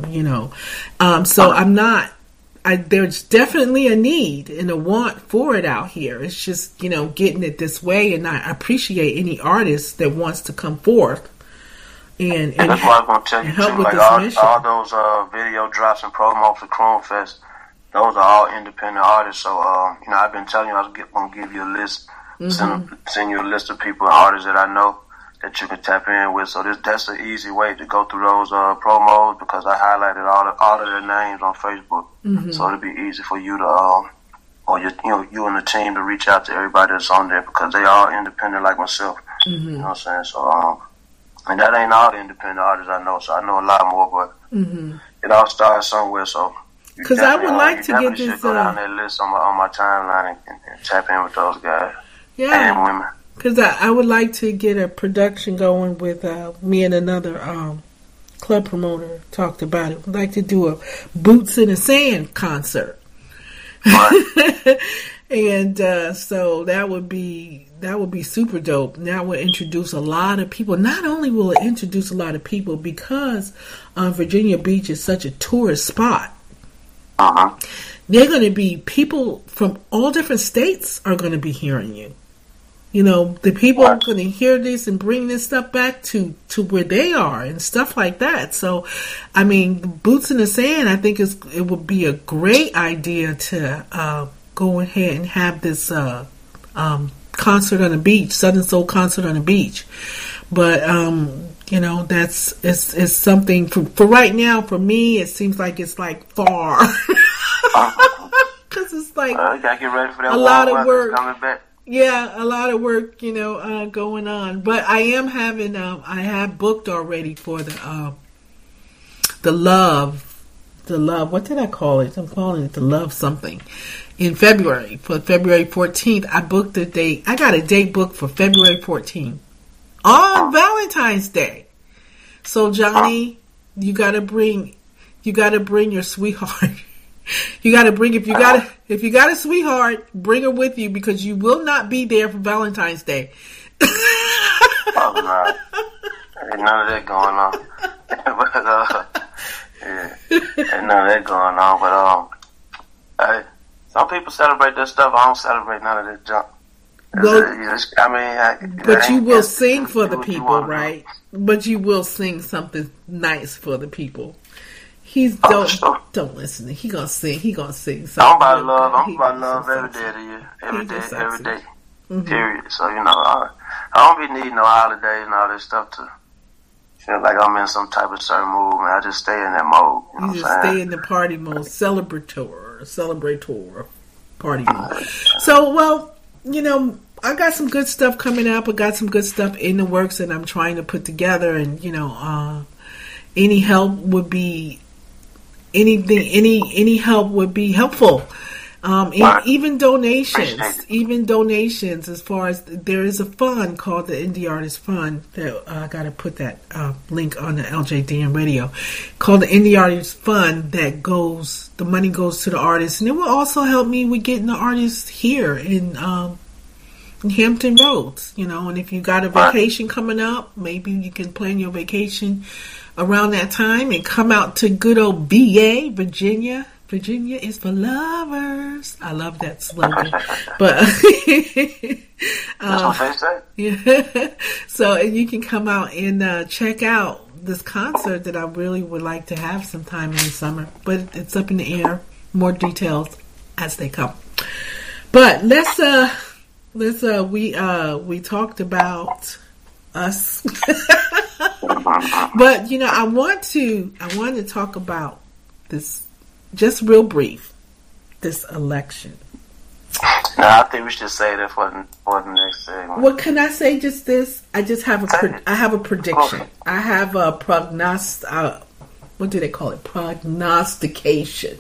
There's definitely a need and a want for it out here. It's just, getting it this way, and I appreciate any artist that wants to come forth and that's what I was going to tell you help too. with Like this mission. all those video drops and promos for Chrome Fest, those are all independent artists. So, I've been telling you I was going to give you a list, send you a list of people and artists that I know that you can tap in with. So that's an easy way to go through those promos, because I highlighted all of their names on Facebook. So it'll be easy for you to, or you and the team to reach out to everybody that's on there, because they all independent like myself. You know what I'm saying? So, and that ain't all the independent artists I know. So I know a lot more, but it all starts somewhere. So because I would like to get this. Go down that list on my timeline and tap in with those guys and women. Because I would like to get a production going with me and another club promoter talked about it. We'd like to do a Boots in the Sand concert. And so that would be super dope. Now we'll introduce a lot of people. Not only will it introduce a lot of people, because Virginia Beach is such a tourist spot. They're going to be people from all different states are going to be hearing you. The people are going to hear this and bring this stuff back to where they are and stuff like that. So, I mean, Boots in the Sand, I think it would be a great idea to go ahead and have this concert on the beach, Southern Soul concert on the beach. But, it's something for right now. For me, it seems like it's like far. Because it's like you gotta get ready for that a lot of work. Coming back. Yeah, a lot of work, going on. But I am having, I have booked already for the Love. What did I call it? I'm calling it the Love something. In February, for February 14th, I booked a date. I got a date booked for February 14th on Valentine's Day. So Johnny, you gotta bring your sweetheart. You got to bring, if you got a sweetheart, bring her with you, because you will not be there for Valentine's Day. Oh, no. Ain't none of that going on. Ain't none of that going on. But, some people celebrate that stuff. I don't celebrate none of that junk. Well, but you will sing for the people, right? But you will sing something nice for the people. Don't listen. He gonna sing. Something. I'm about love every day of the year. Every day. Period. So, I don't be needing no holidays and all this stuff to feel like I'm in some type of certain mood, man. I just stay in that mode. You just stay in the party mode, celebrator party mode. So, well, I got some good stuff coming up. I got some good stuff in the works that I'm trying to put together, and any help would be any help would be helpful. Even donations, as far as there is a fund called the Indie Artist Fund that I got to put that link on the LJDN radio, called the Indie Artist Fund, the money goes to the artists, and it will also help me with getting the artists here in Hampton Roads, and if you got a vacation coming up, maybe you can plan your vacation around that time and come out to good old VA, Virginia. Virginia is for lovers. I love that slogan. But that's what they say. Yeah. So, and you can come out and check out this concert that I really would like to have sometime in the summer. But it's up in the air. More details as they come. But we talked about us. But I want to talk about this just real brief, this election. No, I think we should say that for the next segment. Well, can I say just this? I have a prediction. I have a what do they call it? Prognostication.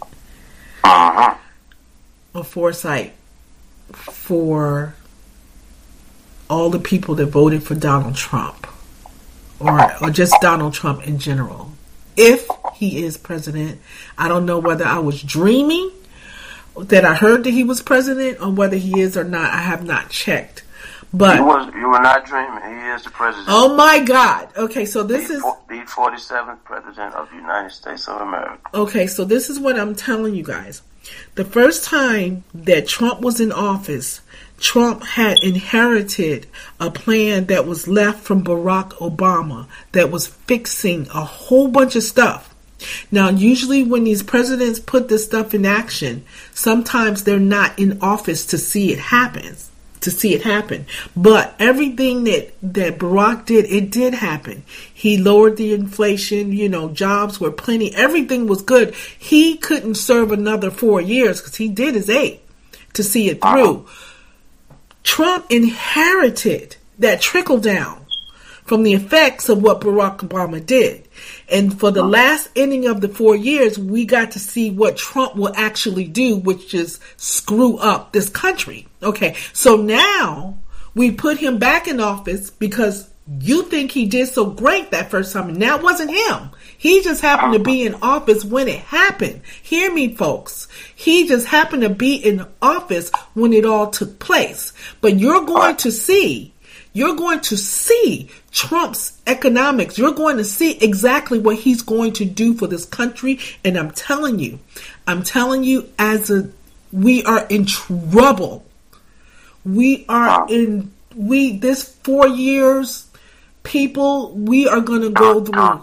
A foresight for all the people that voted for Donald Trump, or just Donald Trump in general, if he is president. I don't know whether I was dreaming that I heard that he was president, or whether he is or not. I have not checked. But you were not dreaming. He is the president. Oh my God. Okay, so this is the 47th president of the United States of America. Okay, so this is what I'm telling you guys. The first time that Trump was in office, Trump had inherited a plan that was left from Barack Obama that was fixing a whole bunch of stuff. Now, usually when these presidents put this stuff in action, sometimes they're not in office to see it happen. But everything that Barack did, it did happen. He lowered the inflation, jobs were plenty. Everything was good. He couldn't serve another 4 years because he did his 8 to see it through. Trump inherited that trickle down from the effects of what Barack Obama did. And for the last ending of the 4 years, we got to see what Trump will actually do, which is screw up this country. Okay, so now we put him back in office because you think he did so great that first time. And that wasn't him. He just happened to be in office when it happened. Hear me, folks. He just happened to be in office when it all took place. But you're going to see Trump's economics. You're going to see exactly what he's going to do for this country. And I'm telling you, we are in trouble. This 4 years, people, we are going to go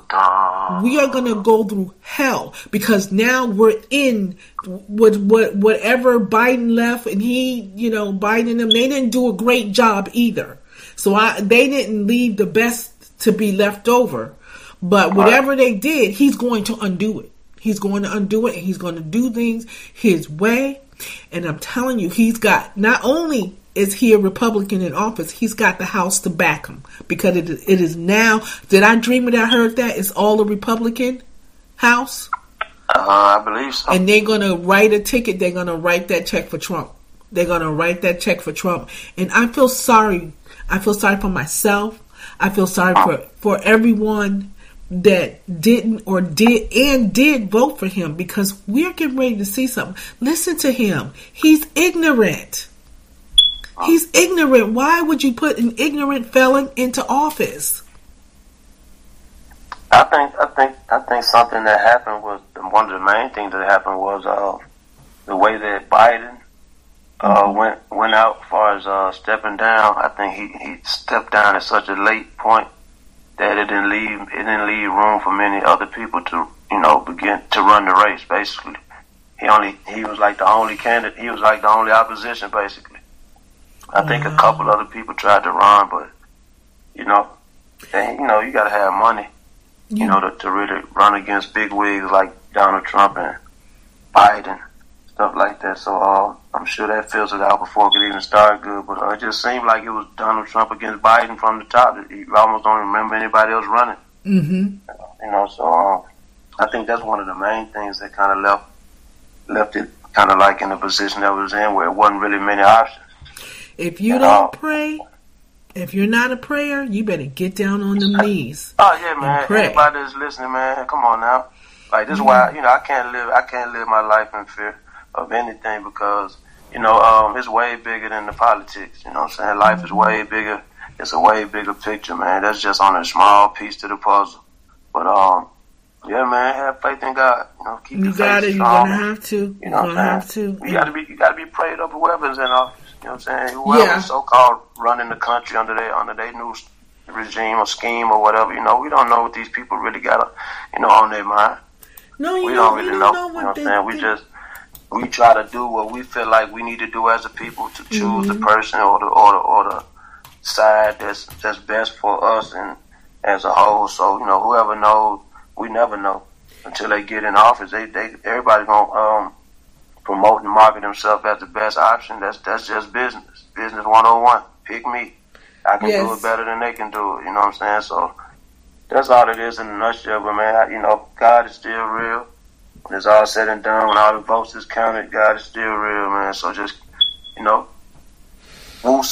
through hell, because now we're in whatever Biden left, and Biden and them, they didn't do a great job either. So they didn't leave the best to be left over. But whatever they did, he's going to undo it. He's going to undo it, and he's going to do things his way. And I'm telling you, he's got, not only is he a Republican in office, he's got the House to back him. Because it is now, did I dream it? I heard that it's all a Republican House? I believe so. And they're going to write a ticket. They're going to write that check for Trump. They're going to write that check for Trump. And I feel sorry. I feel sorry for myself. I feel sorry for everyone that didn't or did vote for him, because we're getting ready to see something. Listen to him. He's ignorant. He's ignorant. Why would you put an ignorant felon into office? I think something that happened was, one of the main things that happened was the way that Biden went out as far as stepping down. I think he stepped down at such a late point that it didn't leave room for many other people to begin to run the race. Basically, he was like the only candidate. He was like the only opposition. Basically, I think a couple other people tried to run, but you got to have money, to really run against big wigs like Donald Trump and Biden, stuff like that. So I'm sure that filtered out before it could even start good. But it just seemed like it was Donald Trump against Biden from the top. You almost don't remember anybody else running. Mm-hmm. So I think that's one of the main things that kind of left it kind of like in the position that it was in, where it wasn't really many options. If you don't pray, if you're not a prayer, you better get down on them knees. Oh yeah, man. Anybody that's listening, man, come on now. Like, this is why I can't live my life in fear of anything, because it's way bigger than the politics. You know what I'm saying? Life is way bigger. It's a way bigger picture, man. That's just on a small piece to the puzzle. But yeah, man, have faith in God. Keep your faith strong. You're gonna have to. You gotta be prayed up whoever's in office. You know what I'm saying? Whoever's so-called running the country under their new regime or scheme or whatever. We don't know what these people really got, on their mind. No, we don't really know. You know what I'm saying? We try to do what we feel like we need to do as a people to choose the person or the side that's best for us and as a whole. So whoever knows, we never know until they get in office. Everybody gonna promote and market themselves as the best option. That's just business 101. Pick me. I can do it better than they can do it. You know what I'm saying? So that's all it is in a nutshell. But man, God is still real. When it's all said and done, when all the votes is counted, God is still real, man. So just, woosah.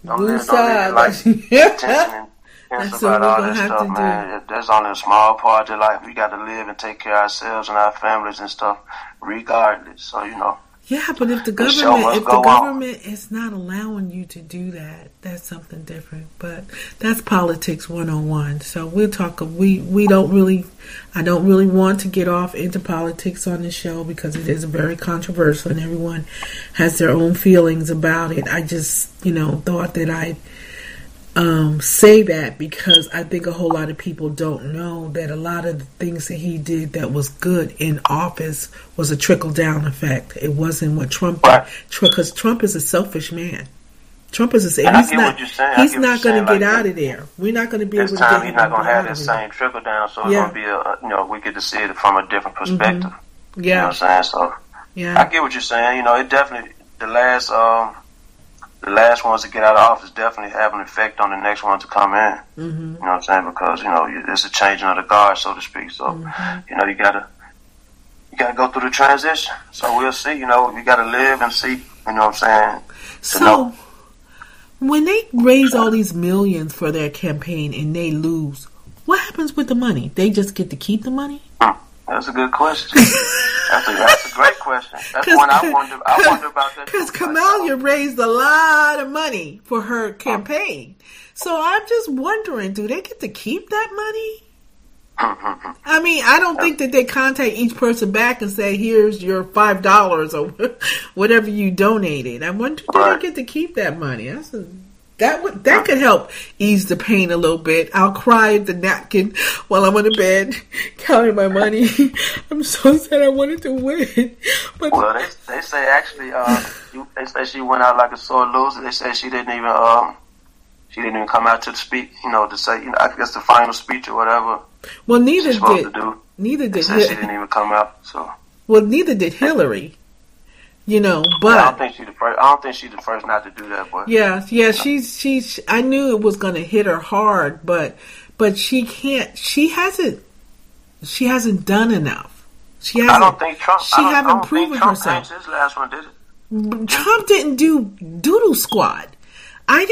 Don't Blue really side. like attention and That's about what all we're this gonna have stuff, to man. There's only a small part of life. We got to live and take care of ourselves and our families and stuff, regardless. So, you know. Yeah, but if the show must go on. government is not allowing you to do that, that's something different. But that's politics 101. So we'll talk. We don't really. I don't really want to get off into politics on this show because it is very controversial and everyone has their own feelings about it. I just, thought that I'd say that because I think a whole lot of people don't know that a lot of the things that he did that was good in office was a trickle-down effect. It wasn't what Trump did. Because Trump is a selfish man. Trump is he's not going to get out of there. We're not going to be able to get him out of there. He's not going to have that same trickle down, so it's going to be we get to see it from a different perspective. Mm-hmm. Yeah. You know what I'm saying? So yeah. I get what you're saying. It definitely the last ones to get out of office definitely have an effect on the next ones to come in. Mm-hmm. You know what I'm saying? Because it's a changing of the guard, so to speak. So you gotta go through the transition. So we'll see. We gotta live and see. You know what I'm saying? So when they raise all these millions for their campaign and they lose, what happens with the money? They just get to keep the money? That's a good question. That's a great question. That's one I wonder about that. Because Kamala raised a lot of money for her campaign. So I'm just wondering, do they get to keep that money? I mean, I don't think that they contact each person back and say, here's your $5 or whatever you donated. I wonder, do they get to keep that money? That could help ease the pain a little bit. I'll cry at the napkin while I'm on the bed counting my money. I'm so sad I wanted to win. But they say actually, they say she went out like a sore loser. They say she didn't even come out to speak, to say, I guess the final speech or whatever. Well, neither did Hillary. She didn't even come out. So. Well, neither did Hillary. But I don't think she's the first. I don't think she's the first not to do that. But she's. I knew it was going to hit her hard, but she can't. She hasn't done enough. I don't think Trump. She hasn't proven herself. His last one did it. Trump didn't do doodle squad. I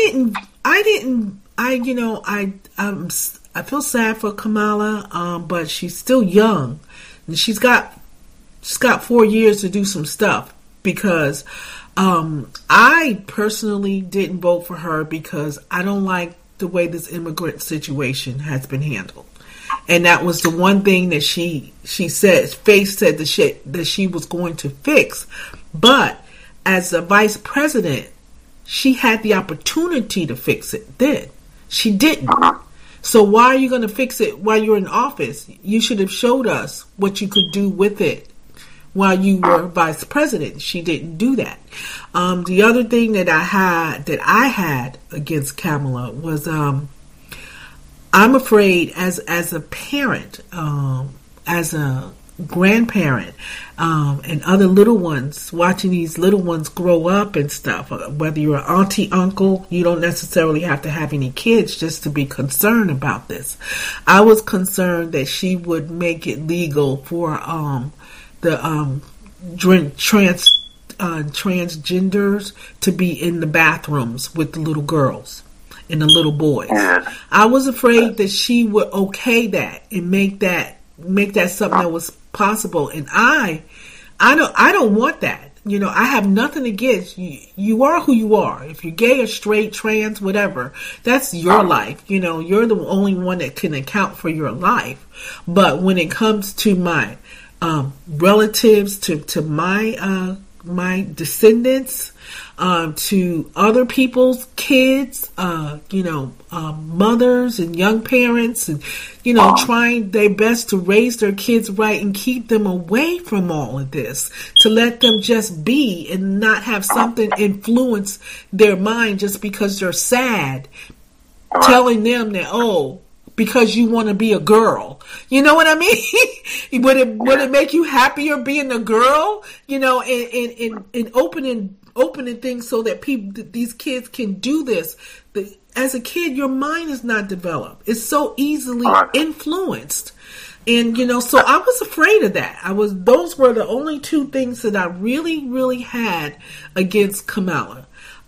feel sad for Kamala, but she's still young, and she's got 4 years to do some stuff. Because I personally didn't vote for her because I don't like the way this immigrant situation has been handled, and that was the one thing that she said. Faith said that she was going to fix, but as a vice president, she had the opportunity to fix it. Then she didn't. So why are you going to fix it while you're in office? You should have showed us what you could do with it while you were vice president. She didn't do that. The other thing that I had against Kamala was I'm afraid as a parent, as a grandparent, and other little ones, watching these little ones grow up and stuff, whether you're an auntie, uncle, you don't necessarily have to have any kids just to be concerned about this. I was concerned that she would make it legal for the transgenders to be in the bathrooms with the little girls and the little boys. I was afraid that she would okay that and make that something that was possible. And I don't want that. I have nothing against you. You are who you are. If you're gay or straight, trans, whatever, that's your life. You're the only one that can account for your life. But when it comes to my relatives, to my descendants, to other people's kids, mothers and young parents, and trying their best to raise their kids right and keep them away from all of this, to let them just be and not have something influence their mind just because they're sad, telling them that, because you want to be a girl. You know what I mean? Would it make you happier being a girl? And opening things so that these kids can do this. As a kid, your mind is not developed. It's so easily influenced. And, so I was afraid of that. Those were the only two things that I really, really had against Kamala.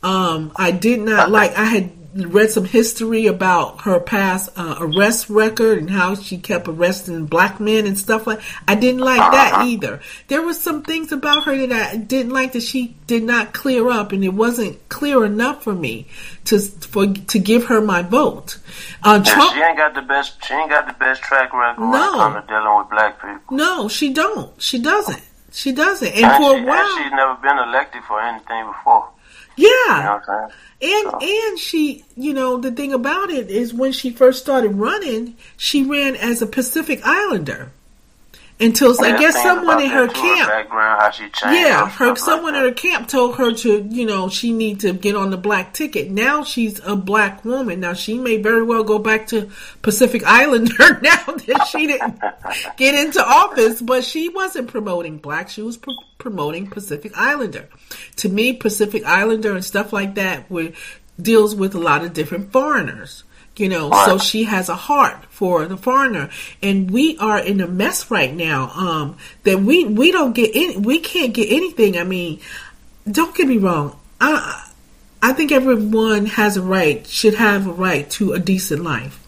I did not like. I had read some history about her past arrest record and how she kept arresting black men and stuff like. I didn't like that either. There were some things about her that I didn't like that she did not clear up, and it wasn't clear enough for me to give her my vote. Trump, she ain't got the best. She ain't got the best track record when it comes to dealing with black people. No, she don't. She doesn't. She doesn't. And for a while, she's never been elected for anything before. Yeah. You know what I'm saying? And she, the thing about it is when she first started running, she ran as a Pacific Islander. Until I guess someone in her camp, how she changed someone in her camp told her to, she need to get on the black ticket. Now she's a black woman. Now she may very well go back to Pacific Islander now that she didn't get into office, but she wasn't promoting black. She was promoting Pacific Islander. To me, Pacific Islander and stuff like that deals with a lot of different foreigners. So she has a heart for the foreigner, and we are in a mess right now. That we don't get we can't get anything. I mean, don't get me wrong. I think everyone should have a right to a decent life.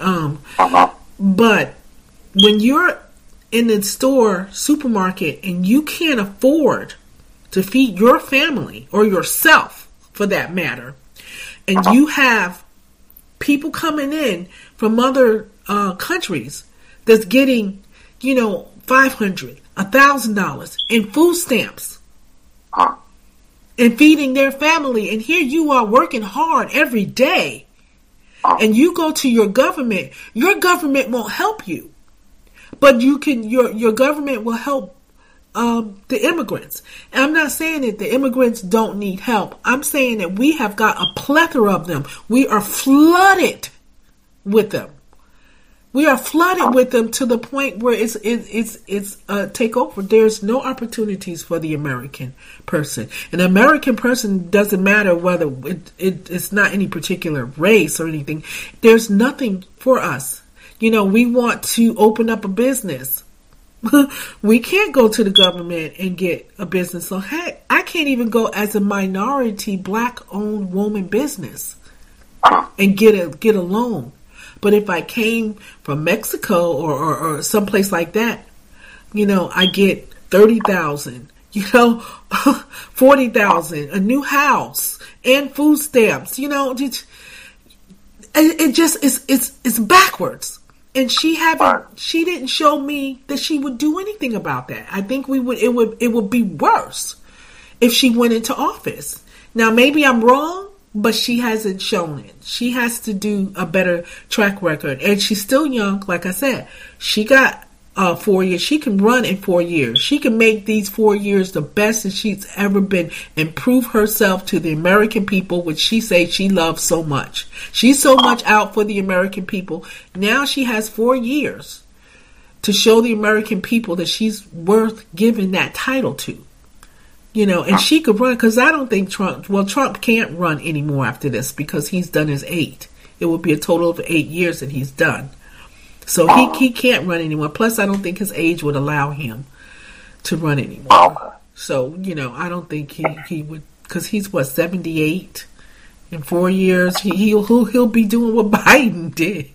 But when you're in the supermarket, and you can't afford to feed your family or yourself, for that matter, and you have people coming in from other countries that's getting, $500, $1,000 in food stamps and feeding their family. And here you are working hard every day. And you go to your government won't help you. But your government will help the immigrants. And I'm not saying that the immigrants don't need help. I'm saying that we have got a plethora of them. We are flooded with them. We are flooded with them to the point where it's a takeover. There's no opportunities for the American person. An American person doesn't matter whether it's not any particular race or anything. There's nothing for us. We want to open up a business. We can't go to the government and get a business. So heck, I can't even go as a minority black-owned woman business and get a loan. But if I came from Mexico or someplace like that, I get $30,000, $40,000, a new house, and food stamps. It just it's backwards. And she didn't show me that she would do anything about that. I think it would be worse if she went into office. Now maybe I'm wrong, but she hasn't shown it. She has to do a better track record. And she's still young, like I said. She got 4 years. She can run in 4 years. She can make these 4 years the best that she's ever been and prove herself to the American people, which she says she loves so much. She's so much out for the American people. Now she has 4 years to show the American people that she's worth giving that title to. And she could run, because I don't think Trump can't run anymore after this because he's done his 8. It would be a total of 8 years that he's done. So he can't run anymore. Plus, I don't think his age would allow him to run anymore. So, I don't think he would, because he's 78 in 4 years. He'll be doing what Biden did.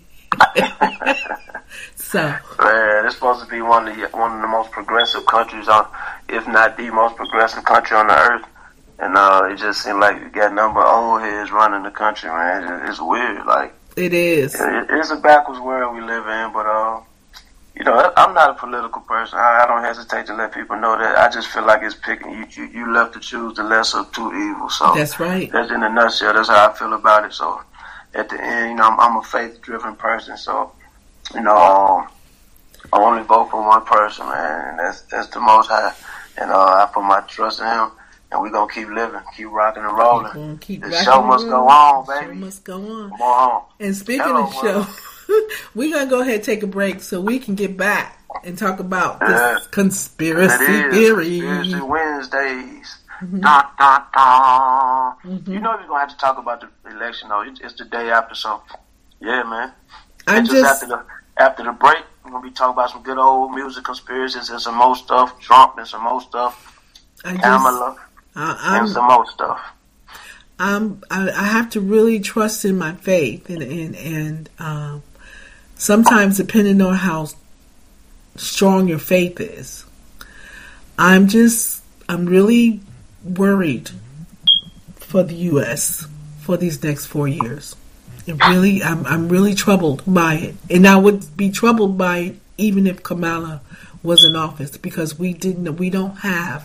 So, man, it's supposed to be one of the most progressive countries if not the most progressive country on the earth. And it just seemed like you got number old heads running the country, man. It's weird, like. It is. It's a backwards world we live in, but I'm not a political person. I don't hesitate to let people know that. I just feel like it's picking you left to choose the lesser of two evils. So that's right. That's in a nutshell. That's how I feel about it. So at the end, I'm a faith-driven person. So I only vote for one person, man, and that's the Most High. And I put my trust in Him. And we're going to keep living, keep rocking and rolling. The show must go on, baby. The show must go on. Come on. And speaking of show, we're going to go ahead and take a break so we can get back and talk about this conspiracy theory. Conspiracy Wednesdays. Dun, dun, dun. Mm-hmm. We're going to have to talk about the election, though. It's the day after, so yeah, man. After the break, we're going to be talking about some good old music conspiracies and some more stuff, Trump and some more stuff, Kamala. And some more stuff. I have to really trust in my faith, and sometimes depending on how strong your faith is, I'm really worried for the U.S. for these next 4 years. I'm really troubled by it, and I would be troubled by it even if Kamala was in office, because we don't have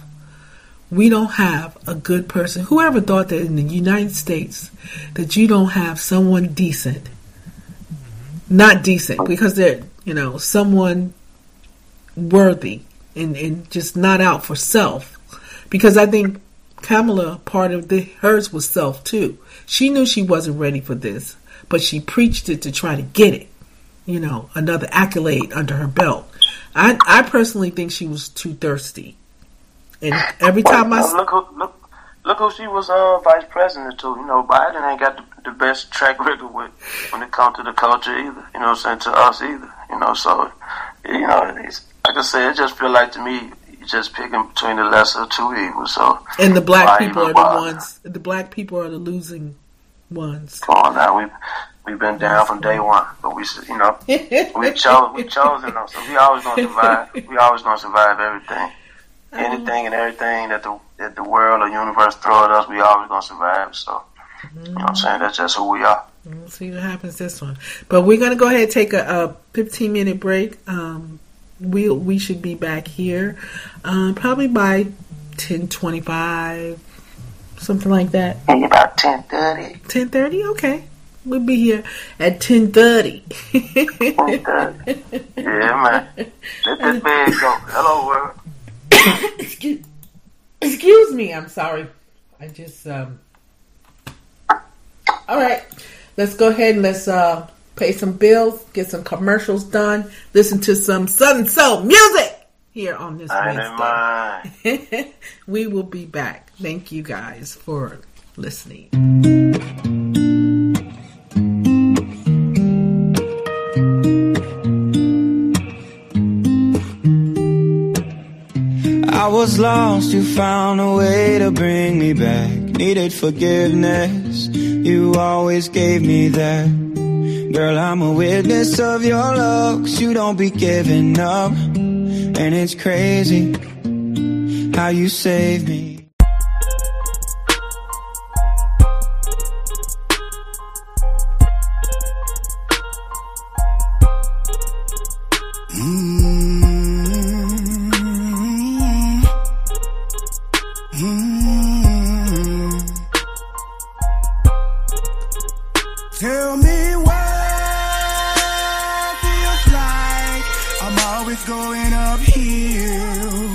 a good person. Whoever thought that in the United States that you don't have someone decent, not decent because they're someone worthy and just not out for self, because I think Kamala, part of hers was self too. She knew she wasn't ready for this, but she preached it to try to get it, another accolade under her belt. I personally think she was too thirsty, and every time look who she was vice president to. Biden ain't got the best track record when it comes to the culture either. To us either. So it's, like I said, it just feel like to me you're just picking between the lesser of two evils. So and the black people are the ones. The black people are the losing ones. Come on now, we've been down from day one, but we chosen them, so we always gonna survive. We always gonna survive everything, anything and everything that the world or universe throw at us. We always gonna survive. So you know what I'm saying? That's just who we are. We'll see what happens this one, but we're gonna go ahead and take a 15-minute break. We should be back here probably by 10:25. Something like that. Maybe about 10:30. 10:30? Okay. We'll be here at 10:30. 10:30. Yeah, man. Let this bed go. Hello, world. Excuse me. I'm sorry. I just... All right. Let's go ahead and let's pay some bills, get some commercials done, listen to some Southern Soul music here on this Wednesday. We will be back. Thank you guys for listening. I was lost, you found a way to bring me back. Needed forgiveness, you always gave me that. Girl, I'm a witness of your love, 'cause you don't be giving up. And it's crazy how you saved me. Tell me what feels like I'm always going uphill,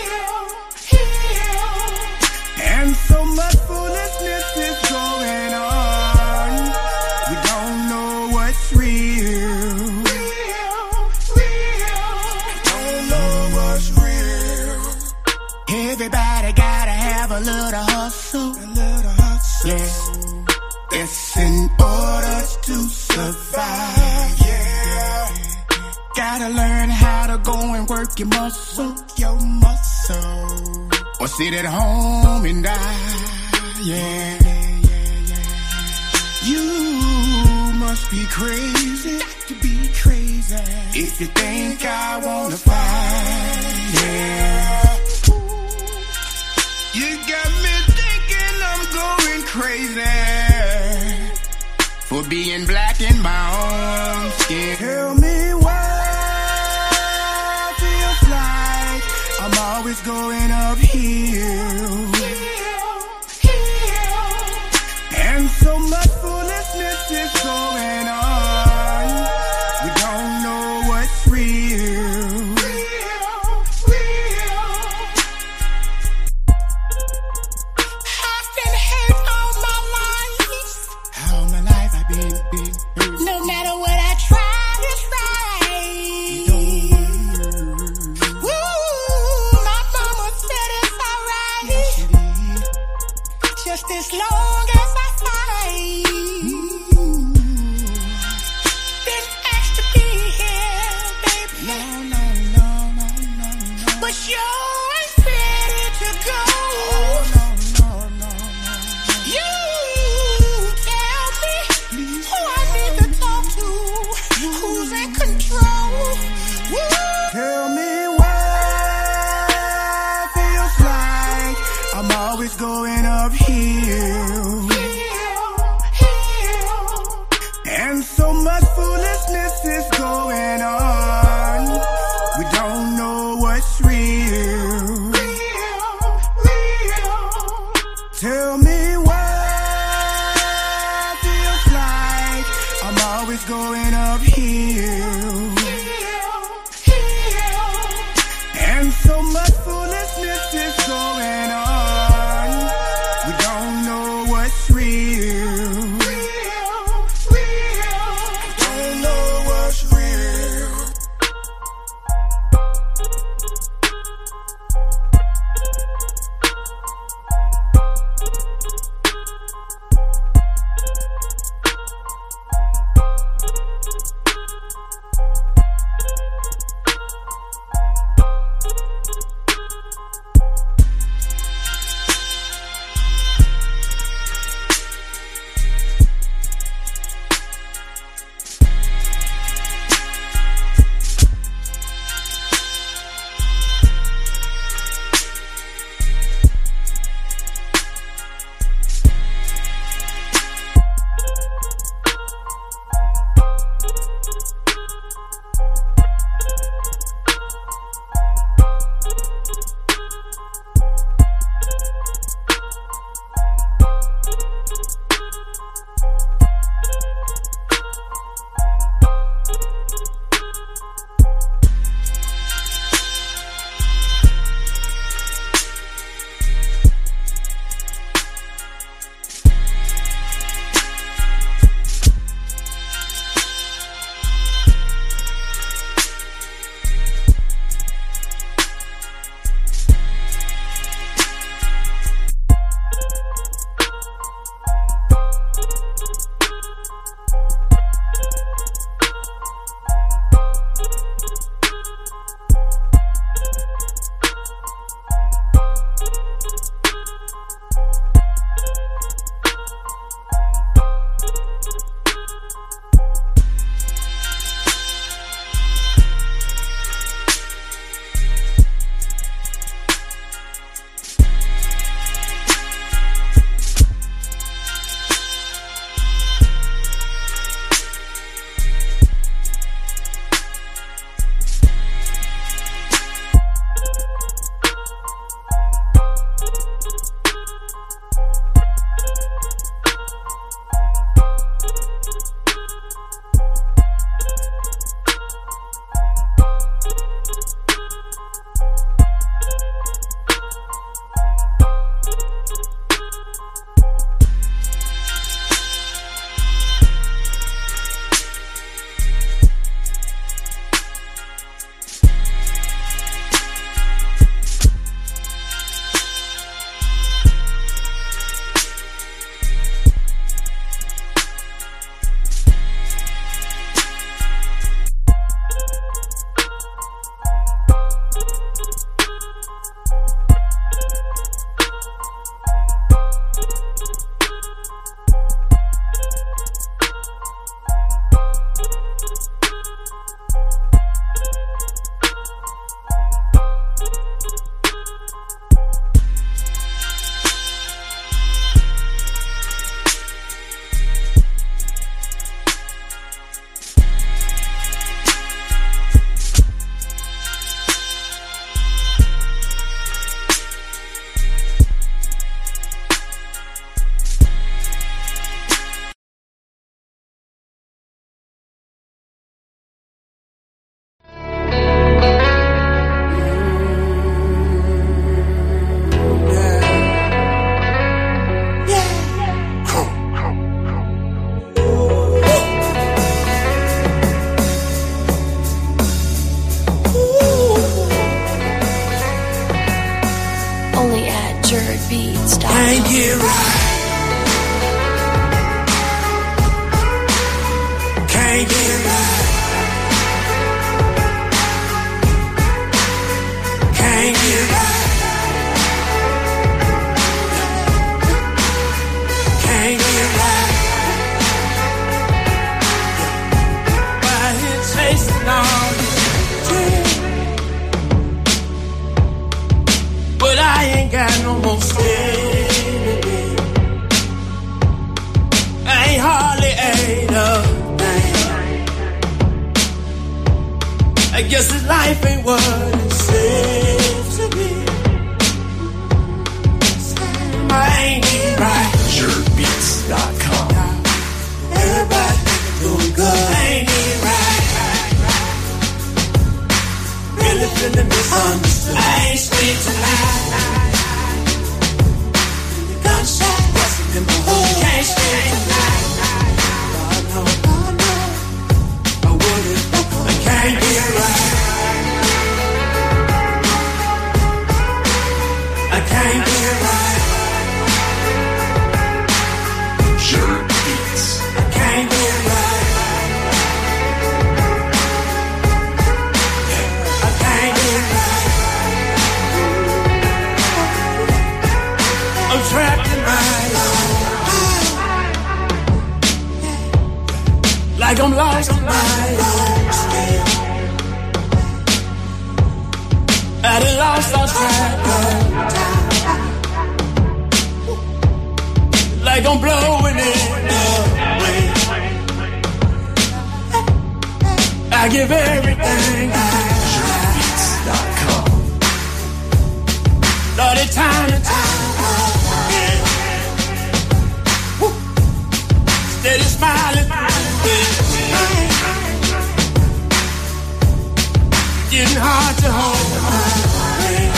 and so much foolishness is going on. We don't know what's real. Don't know what's real. Everybody gotta have a little hustle. Yeah. It's in order to survive, yeah. Gotta learn how to go and work your muscle, or sit at home and die, yeah. You must be crazy to be crazy if you think I wanna fight, yeah. You got me thinking I'm going crazy for being black in my own skin. Tell me what feels like I'm always going uphill, and so much foolishness is going on. We don't know what's real. I've been hurt all my life. All my life I've been hurt. No matter what I try, it's right. Woo, my mama said it's alright. Yes, she did. Just as long as I fight. much foolishness is going on. We don't know what's real. Tell me what feels like. I'm always going uphill. And so much foolishness is going on. We don't know what's real. Don't know what's real. Can't get right. Can't get right. Can't get right. Can't get right. Right here chasing all this dream, but I ain't got no more stead. Hardly ate a thing. I guess this life ain't what it seems to be. I ain't even right. SureBeats.com. Everybody doing good. I ain't even right. Really feeling misunderstood. I ain't sleep tonight. Gunshot busting in my hood. Can't sleep tonight. I wouldn't. I can't get right. I can't get right. Sure Beats. I can't get right. I can't get right. I'm trapped in my life. Like I'm lost in my own skin. I done lost all track of time. Like I'm blowing in the wind. I give everything I SureBeats.com. Lord, it's time and time again. Steady smiling through it. Getting hard to hold my breath.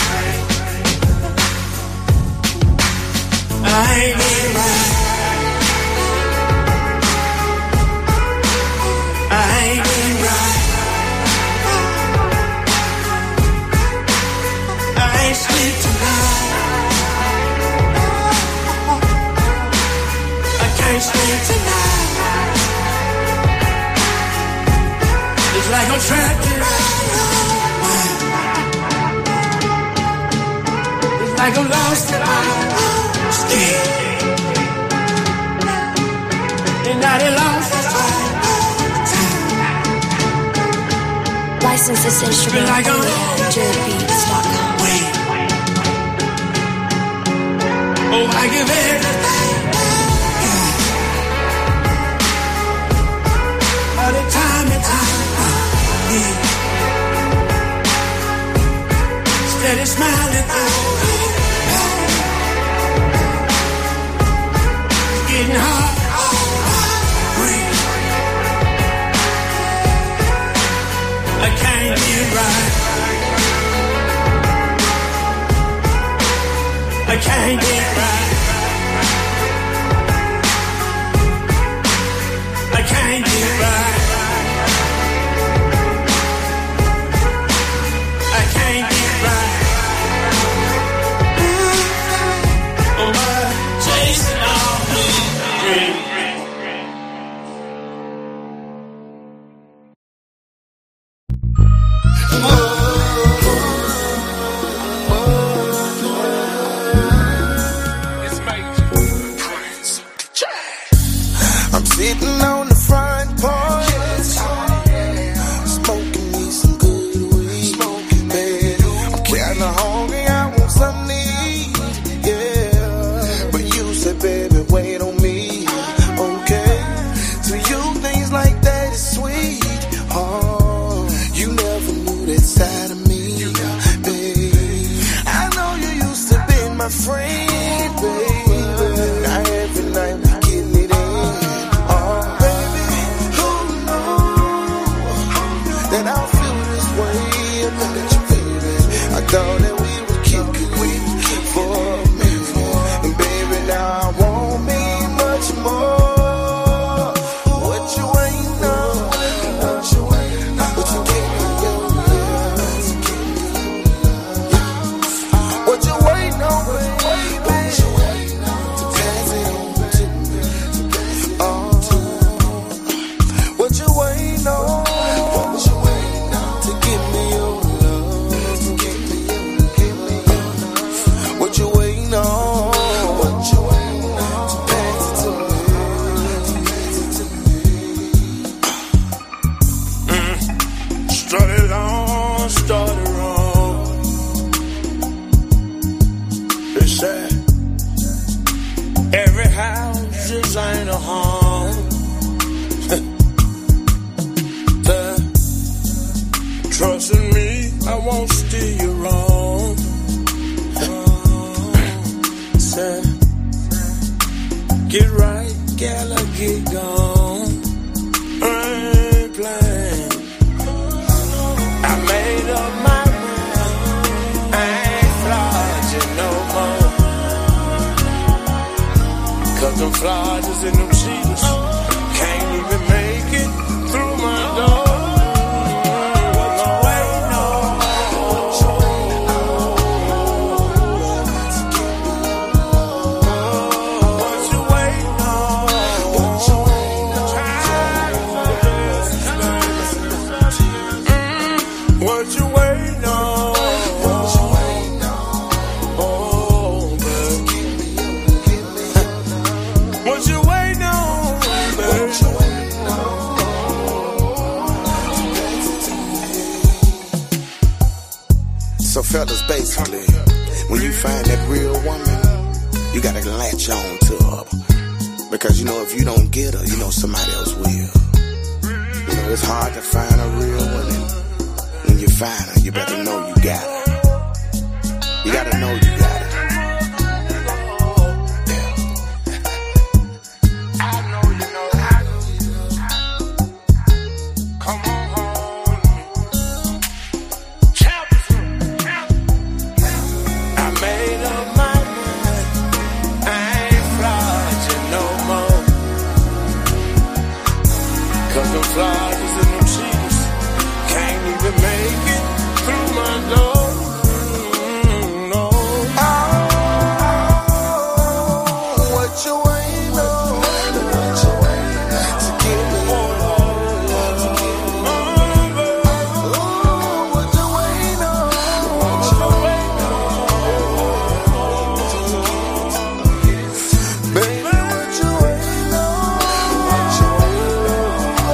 I ain't getting right. I ain't getting right. I ain't sleep tonight. I can't sleep tonight. It's like I'm trapped in. It's like I'm lost in my skin. And now they lost this License this instrument Like only at JoeBeats.com. Oh, I give everything. All the time and time again. Steady smiling through it. It's getting hard. Breathe. I can't get right. I can't get right. I can't get right. I can't get right. Oh, I'm chasing all these dreams. I'm sitting on the front porch, smoking me some good weed. Babe, I'm kinda hungry, I want something to eat. Yeah, but you said, baby, wait on me. Okay, to you things like that is sweet. Oh, you never knew that side of me, babe. I know you used to be my friend, baby. Now every night we getting it in. Oh, baby. flosses and them cheaters. Can't even make it through my door. What you waiting on? What you waiting on? What you waiting on? So fellas, basically, when you find that real woman, you gotta latch on to her. Because you know, if you don't get her, you know somebody else will. You know, it's hard to find a real one, and when you find her, you better know you got her. You gotta know you got her. Flowers and them cheaters can't even make it through my door. No. Oh, what you waiting on? What you waiting on? To get me on. Oh, what you waiting on? What you waiting on? Baby, what you waiting on? What you waiting on?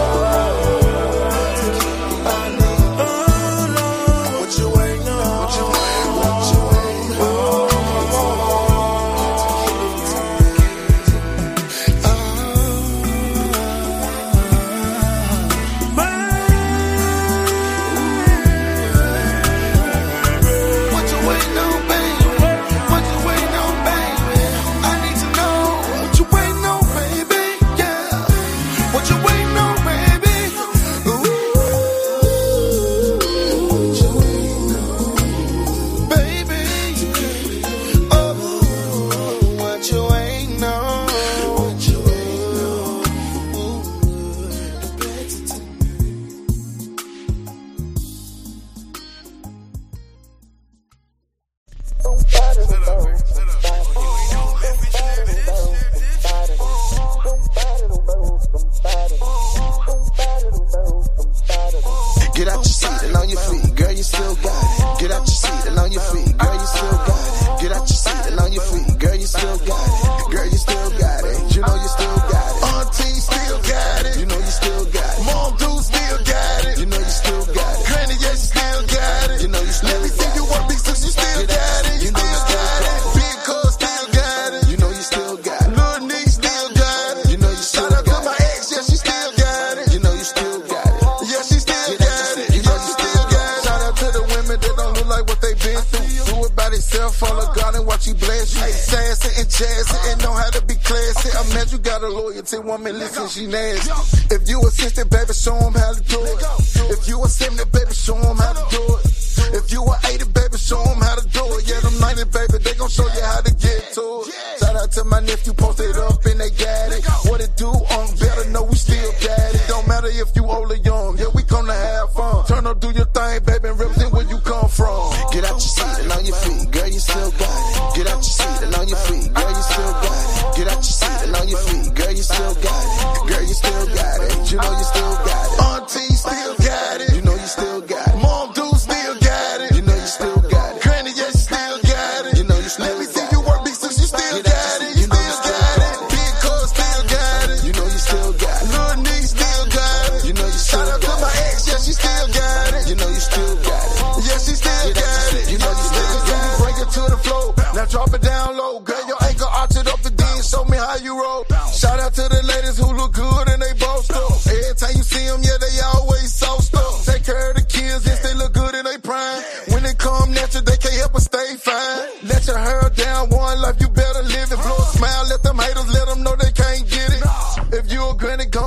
Get out your seat and on your feet, girl, you still got it. Get out your seat and on your feet, girl, you still got it. Get out your seat and on your feet, girl, you still got it. Girl, you still got it. You know you still got it. Auntie still got it. You know you still got it. Mom dude still got it. You know you still got it. Granny, yeah, you still got it. You know you still got it. Let me see you work big six, you still got it. You know you still got it. Big cuz still got it. You know you still got it. Little niece still got it. You know you still got it. Shout out to my ex, yeah, she still got it. You know you still got it. Yeah, she still got it. You know you still got it. Shout out to the women that don't look like what they been through. Do it by themselves, follow God and watch you bless you. Sassy and jazzy and know how to be classy. I'm mad you got a loyalty woman, listen, she nasty. If you assistant, baby, show them how to do it. If you a 70, baby, show them how to do it. If you a 80, baby, show them how to do it. Yeah, them 90, baby, they gon' show you how to get to it. Shout out to my nephew, posted up and they got it. What it do, better know we still got it. Don't matter if you old or young, yeah, we come to have fun. Turn up, do your thing, baby, and represent where you come from. Get out your seat and on your feet, girl, you still got it. Get out your seat and on your feet, girl, you still got it. Get out your seat and on your feet, girl, you still got it. Girl, you still got it. You know you still got it. Auntie still got it. You know you still got it. Mom dude still got it. You know you still got it. Granny, yeah, you still got it. You know you still got it. Let me see you work big six, you still got it. You know you still got it. Big cuz still got it. You know you still got it. Little niece still got it. You know you still got it. Shout out to my ex, yeah, she still got it. You know you still got it. Yeah, she still got it. You know you still got it. Break it to the floor. Now drop it down low. Girl, your ankle arch it up the D and show me how you roll. Shout out to the ladies who look good and they bossed up. Every time you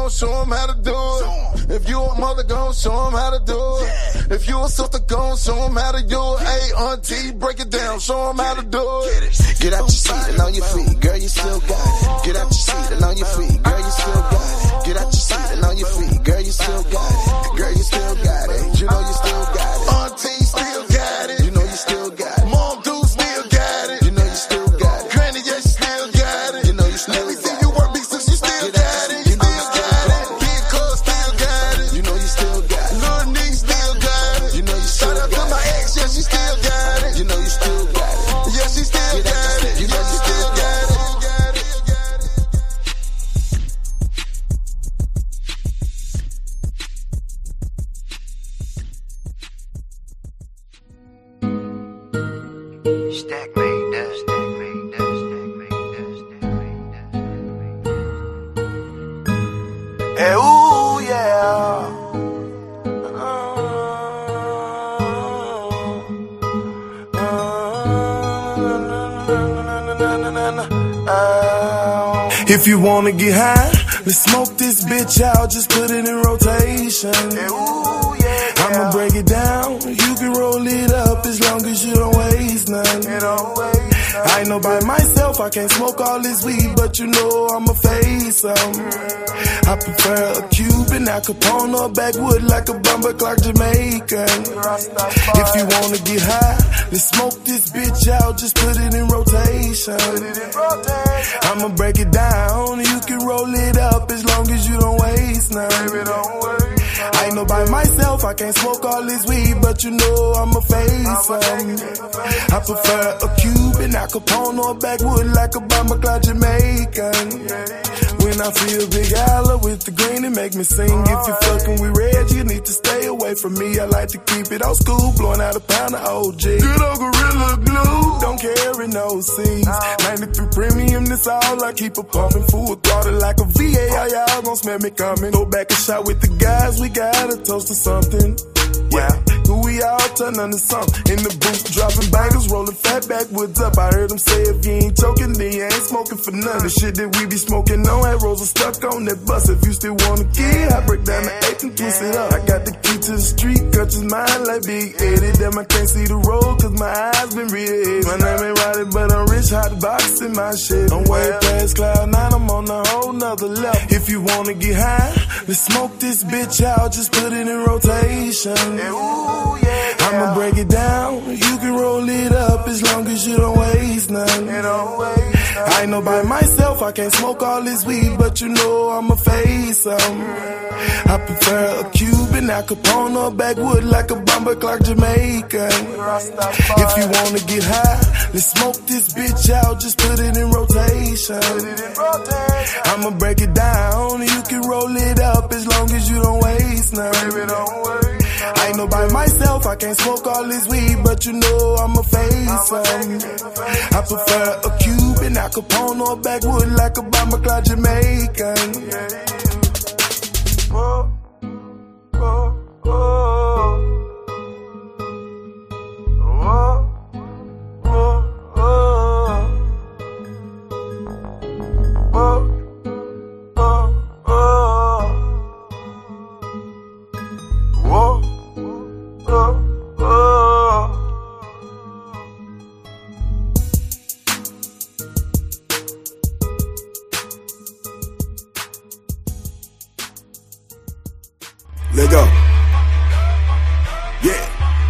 gon' show him how to do it. If you a mother, gon' show him how to do it. If you a sister, gon' show him how to do it. Hey, auntie, break it down, show him how to do it. Get out your seat and on your feet, girl, you still got it. Get out your seat and on your feet, girl, you still got it. Get out your seat and on your feet, girl, you still got it. Girl, you still got it. You know you still got it. Auntie still got it. You know you still got it. Mom, dude, still got it. You know you still got it. Granny, yeah, she still got it. You know you still got it. Let me see you work, big sis, you still got it. You still got it. Big cuz still got it. You know you still got it. Little niece still got it. You know you still got it. Shout out to my ex, yeah, she still got it. You know you still got it. Yeah, she still got it. You know you still got it. Stack made that, stack made that, stack made that, stack made that, stack made that. Hey, ooh, yeah. If you wanna get high, let's smoke this bitch out, just put it in rotation. I'ma break it down, you can roll it up as long as you don't waste none. I ain't no by myself, I can't smoke all this weed, but you know I'ma face some. I prefer a Cuban, Al Capone, or backwood like a bumper clock Jamaican. If you wanna get high, let's smoke this bitch out, just put it in rotation. I'ma break it down, you can roll it up as long as you don't waste none. I ain't no by myself, I can't smoke all this weed, but you know I'ma face some. I prefer a Cuban, Al Capone, or backwood like a bomber cloud Jamaican. When I feel Big Alla with the green, it make me sing. If you fucking with red, you need to stay away from me. I like to keep it old school, blowing out a pound of OG. Good old Gorilla Glue, don't carry no C's. 93 premium, this all I keep a pumping. Full throttle like a VA, y'all gon' smell me coming. Go back and shot with the guys, we gotta toast to something. Yeah, who we all turn under something. In the booth, dropping bangers, rolling fat backwoods up. I heard them say if you ain't choking, then you ain't smoking for none. The shit that we be smoking on, that rolls are stuck on that bus. If you still wanna get, I break down the eighth and twist it up. I got the key to the street, cut his mind like Big Eddie. Damn, I can't see the road, cause my eyes been real. My name ain't Roddy, but I'm rich, hot box in my shit. I'm way past cloud nine, I'm on a whole nother level. If you wanna get high, let's smoke this bitch out, just put it in rotation. I'ma break it down, you can roll it up as long as you don't waste none. I ain't no by myself, I can't smoke all this weed, but you know I'ma face some. I prefer a Cuban, Al Capone, or backwood like a bomber clock Jamaican. If you wanna get high, let's smoke this bitch out, just put it in rotation. I'ma break it down, you can roll it up as long as you don't waste none. I ain't no by myself, I can't smoke all this weed, but you know I'ma face some. I prefer a Cuban, Al Capone, or backwood like a bomber cloud Jamaican. Whoa, whoa, whoa. Whoa, whoa, whoa. Whoa, whoa, whoa. Whoa. Oh, oh. Let go. Yeah.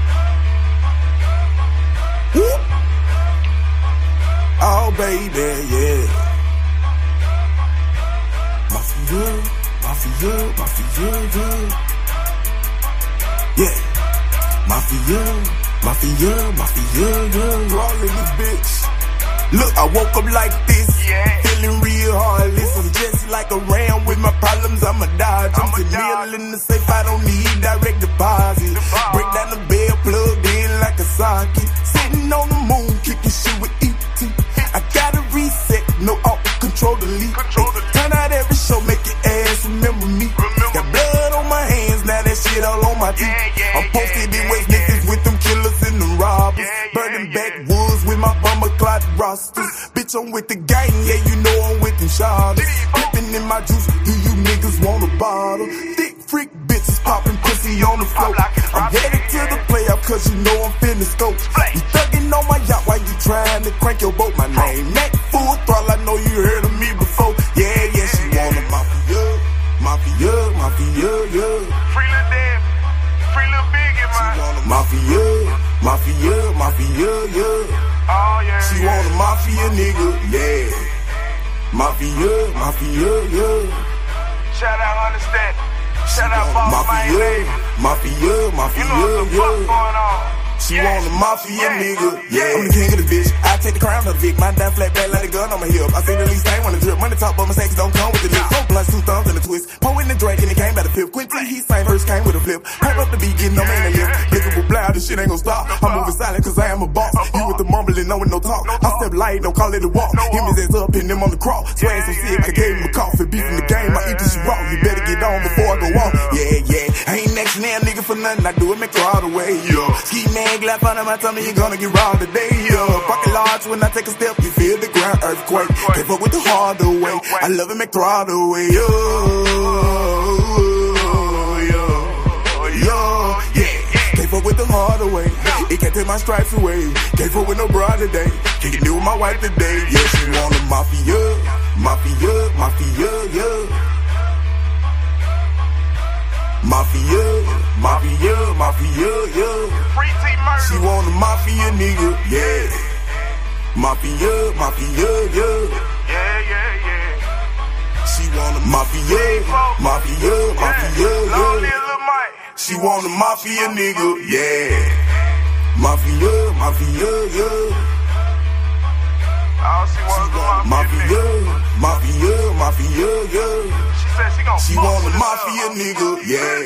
Woo. Oh, baby, yeah. Mafia, mafia, mafia, yeah. Yeah. Mafia, mafia, mafia, yeah. All in this bitch. Look, I woke up like this, feeling real heartless. I'm just like a ram with my problems, I'm a dodge. I'm a meal in the safe, I don't need direct deposit. Break down the bed, plugged in like a socket. Sitting on the moon, kicking shit with E.T. I gotta reset, no auto-control delete. Turn out every show, make your ass remember me. Got blood on my hands, now that shit all on my teeth. I'm posted in waste niggas with them killers and them robbers. Burning backwoods with my bummer clot rosters. Bitch, I'm with the gang, yeah, you know I'm with them shotters. Dipping in my juice, do you niggas wanna bottle. Thick freak bitches popping pussy on the floor. I'm headed to the playoff cause you know I'm finna scope. You thuggin' on my yacht while you trying to crank your boat. My name Mac Full Throttle, I know you heard of me before. Yeah, yeah, she want a mafia, mafia, mafia, yeah. Free Lil Debbie, free Lil Biggie, man. She want a mafia, mafia, mafia, yeah. Oh, yeah, She yeah. want a mafia nigga, yeah. Mafia, mafia, yeah. Shout out Understand. Shout out Boss Mafia, Man. mafia, mafia, You know what the fuck yeah. going on. She Yeah. want a mafia Yeah. nigga, yeah. I'm the king of the bitch. I take the crown of the Vic. My damn flat back like a gun on my hip. I see the least thing when the drip. Money talk, but mistakes don't come with the lip. 4 blunts, 2 thumbs, and a twist. Pour in the drink, and it came by the fifth. Quincy, he sang first, came with a flip. Pipe up the beat, getting no man to lift. Lickable blood, this shit ain't gon' stop. I'm moving silent, cause I am a boss. You with the mumbling, no with no talk. I step light, don't call it a walk. Him his ass up, and them on the crawl. Swag so sick, I gave him a coffee. Beef in the game, I eat this shit raw. You better get on before I go off. Yeah, yeah. I ain't next now, nigga, for nothing. I do it, make her all the way, yo. Ski man, glad out of my tummy, you gonna get raw today, yo. Pocket large, when I take a step, you feel the ground earthquake. Can't fuck with the harder way. I love it, make her all the way, yo. Yo, yo, yeah. Can't fuck with the harder way. It can't take my stripes away. Can't fuck with no broad today. Can't get new with my wife today. Yeah, she want a mafia, mafia, mafia, yeah. Mafia, mafia, mafia, yeah. Free T Murder. She want a mafia nigga, yeah. Mafia, mafia, yeah. Yeah, yeah, yeah. She want a mafia, mafia, mafia, Long live yeah. Lil Mike. She want a mafia nigga, yeah. Mafia, mafia, yeah. All she wants is a Mafia, mafia, mafia, yeah. She said she gon' She fuck want with a the mafia love. nigga, yeah.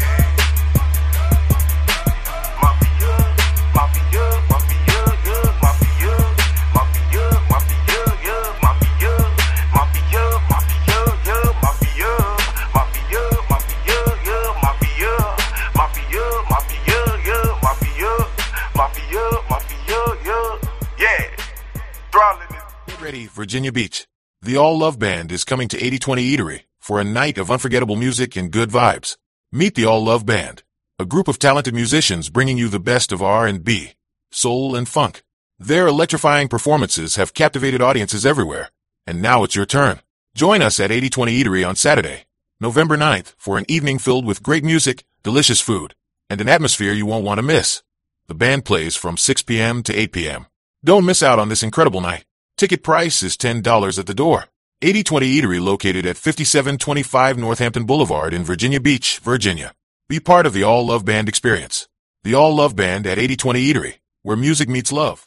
Mafia, mafia, mafia, yeah. Mafia, mafia, mafia, yeah. Mafia, mafia, mafia, yeah. Mafia, mafia, mafia, yeah. Mafia, mafia, mafia, yeah. Mafia, mafia, mafia, yeah. Yeah. Throttle it. Get ready, Virginia Beach. The All Love Band is coming to 8020 Eatery for a night of unforgettable music and good vibes. Meet the All Love Band, a group of talented musicians bringing you the best of R&B, soul, and funk. Their electrifying performances have captivated audiences everywhere, and now it's your turn. Join us at 8020 Eatery on Saturday, November 9th, for an evening filled with great music, delicious food, and an atmosphere you won't want to miss. The band plays from 6 p.m. to 8 p.m. Don't miss out on this incredible night. Ticket price is $10 at the door. 8020 Eatery located at 5725 Northampton Boulevard in Virginia Beach, Virginia. Be part of the All Love Band experience. The All Love Band at 8020 Eatery, where music meets love.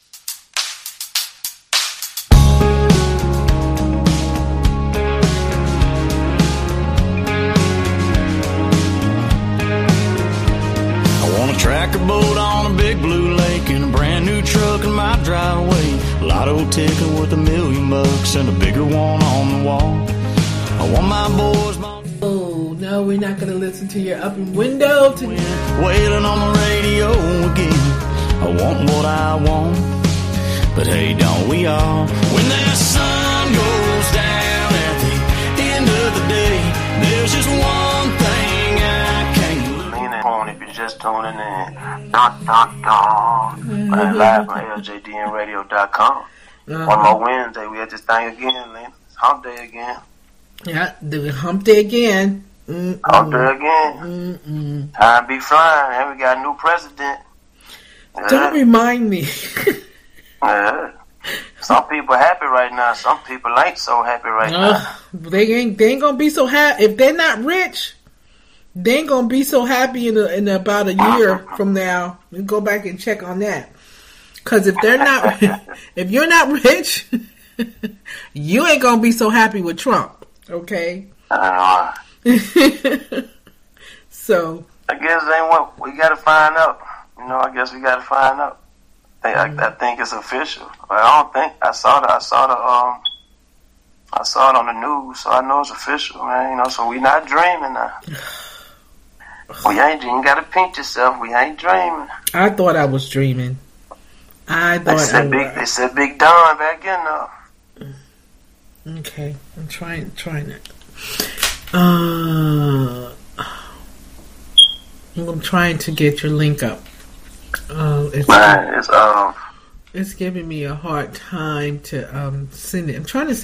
I want a tracker boat on a big blue lake and a brand new truck in my driveway. Lotto ticket worth $1 million and a bigger one on the wall. I want my boys. Oh, no, we're not going to listen to your open window tonight. Wailing on the radio again. I want what I want, but hey, don't we all? When that sun goes down at the end of the day, there's just one thing I can't Lean in on if you're just tuning in. Dun, dun, dun. Live on LJDNradio.com. One more Wednesday, we had this thing again, Lena. It's hump day again. Yeah, the hump day again. Hump day again. Time be flying, and we got a new president. Don't remind me. Yeah. Some people happy right now. Some people ain't so happy right now. They ain't gonna be so happy if they're not rich. They ain't gonna be so happy in about a year from now. We go back and check on that. Cause if they're not, if you're not rich, you ain't gonna be so happy with Trump. Okay. So I guess they what we gotta find out. You know, I guess we gotta find out. I think it's official. But I don't think I saw it on the news, so I know it's official, man. You know, so we not dreaming now. You ain't gotta pinch yourself. We ain't dreaming. I thought I was dreaming. They said Big Don back in though. Okay, I'm trying it. I'm trying to get your link up. Man, It's giving me a hard time to send it. I'm trying to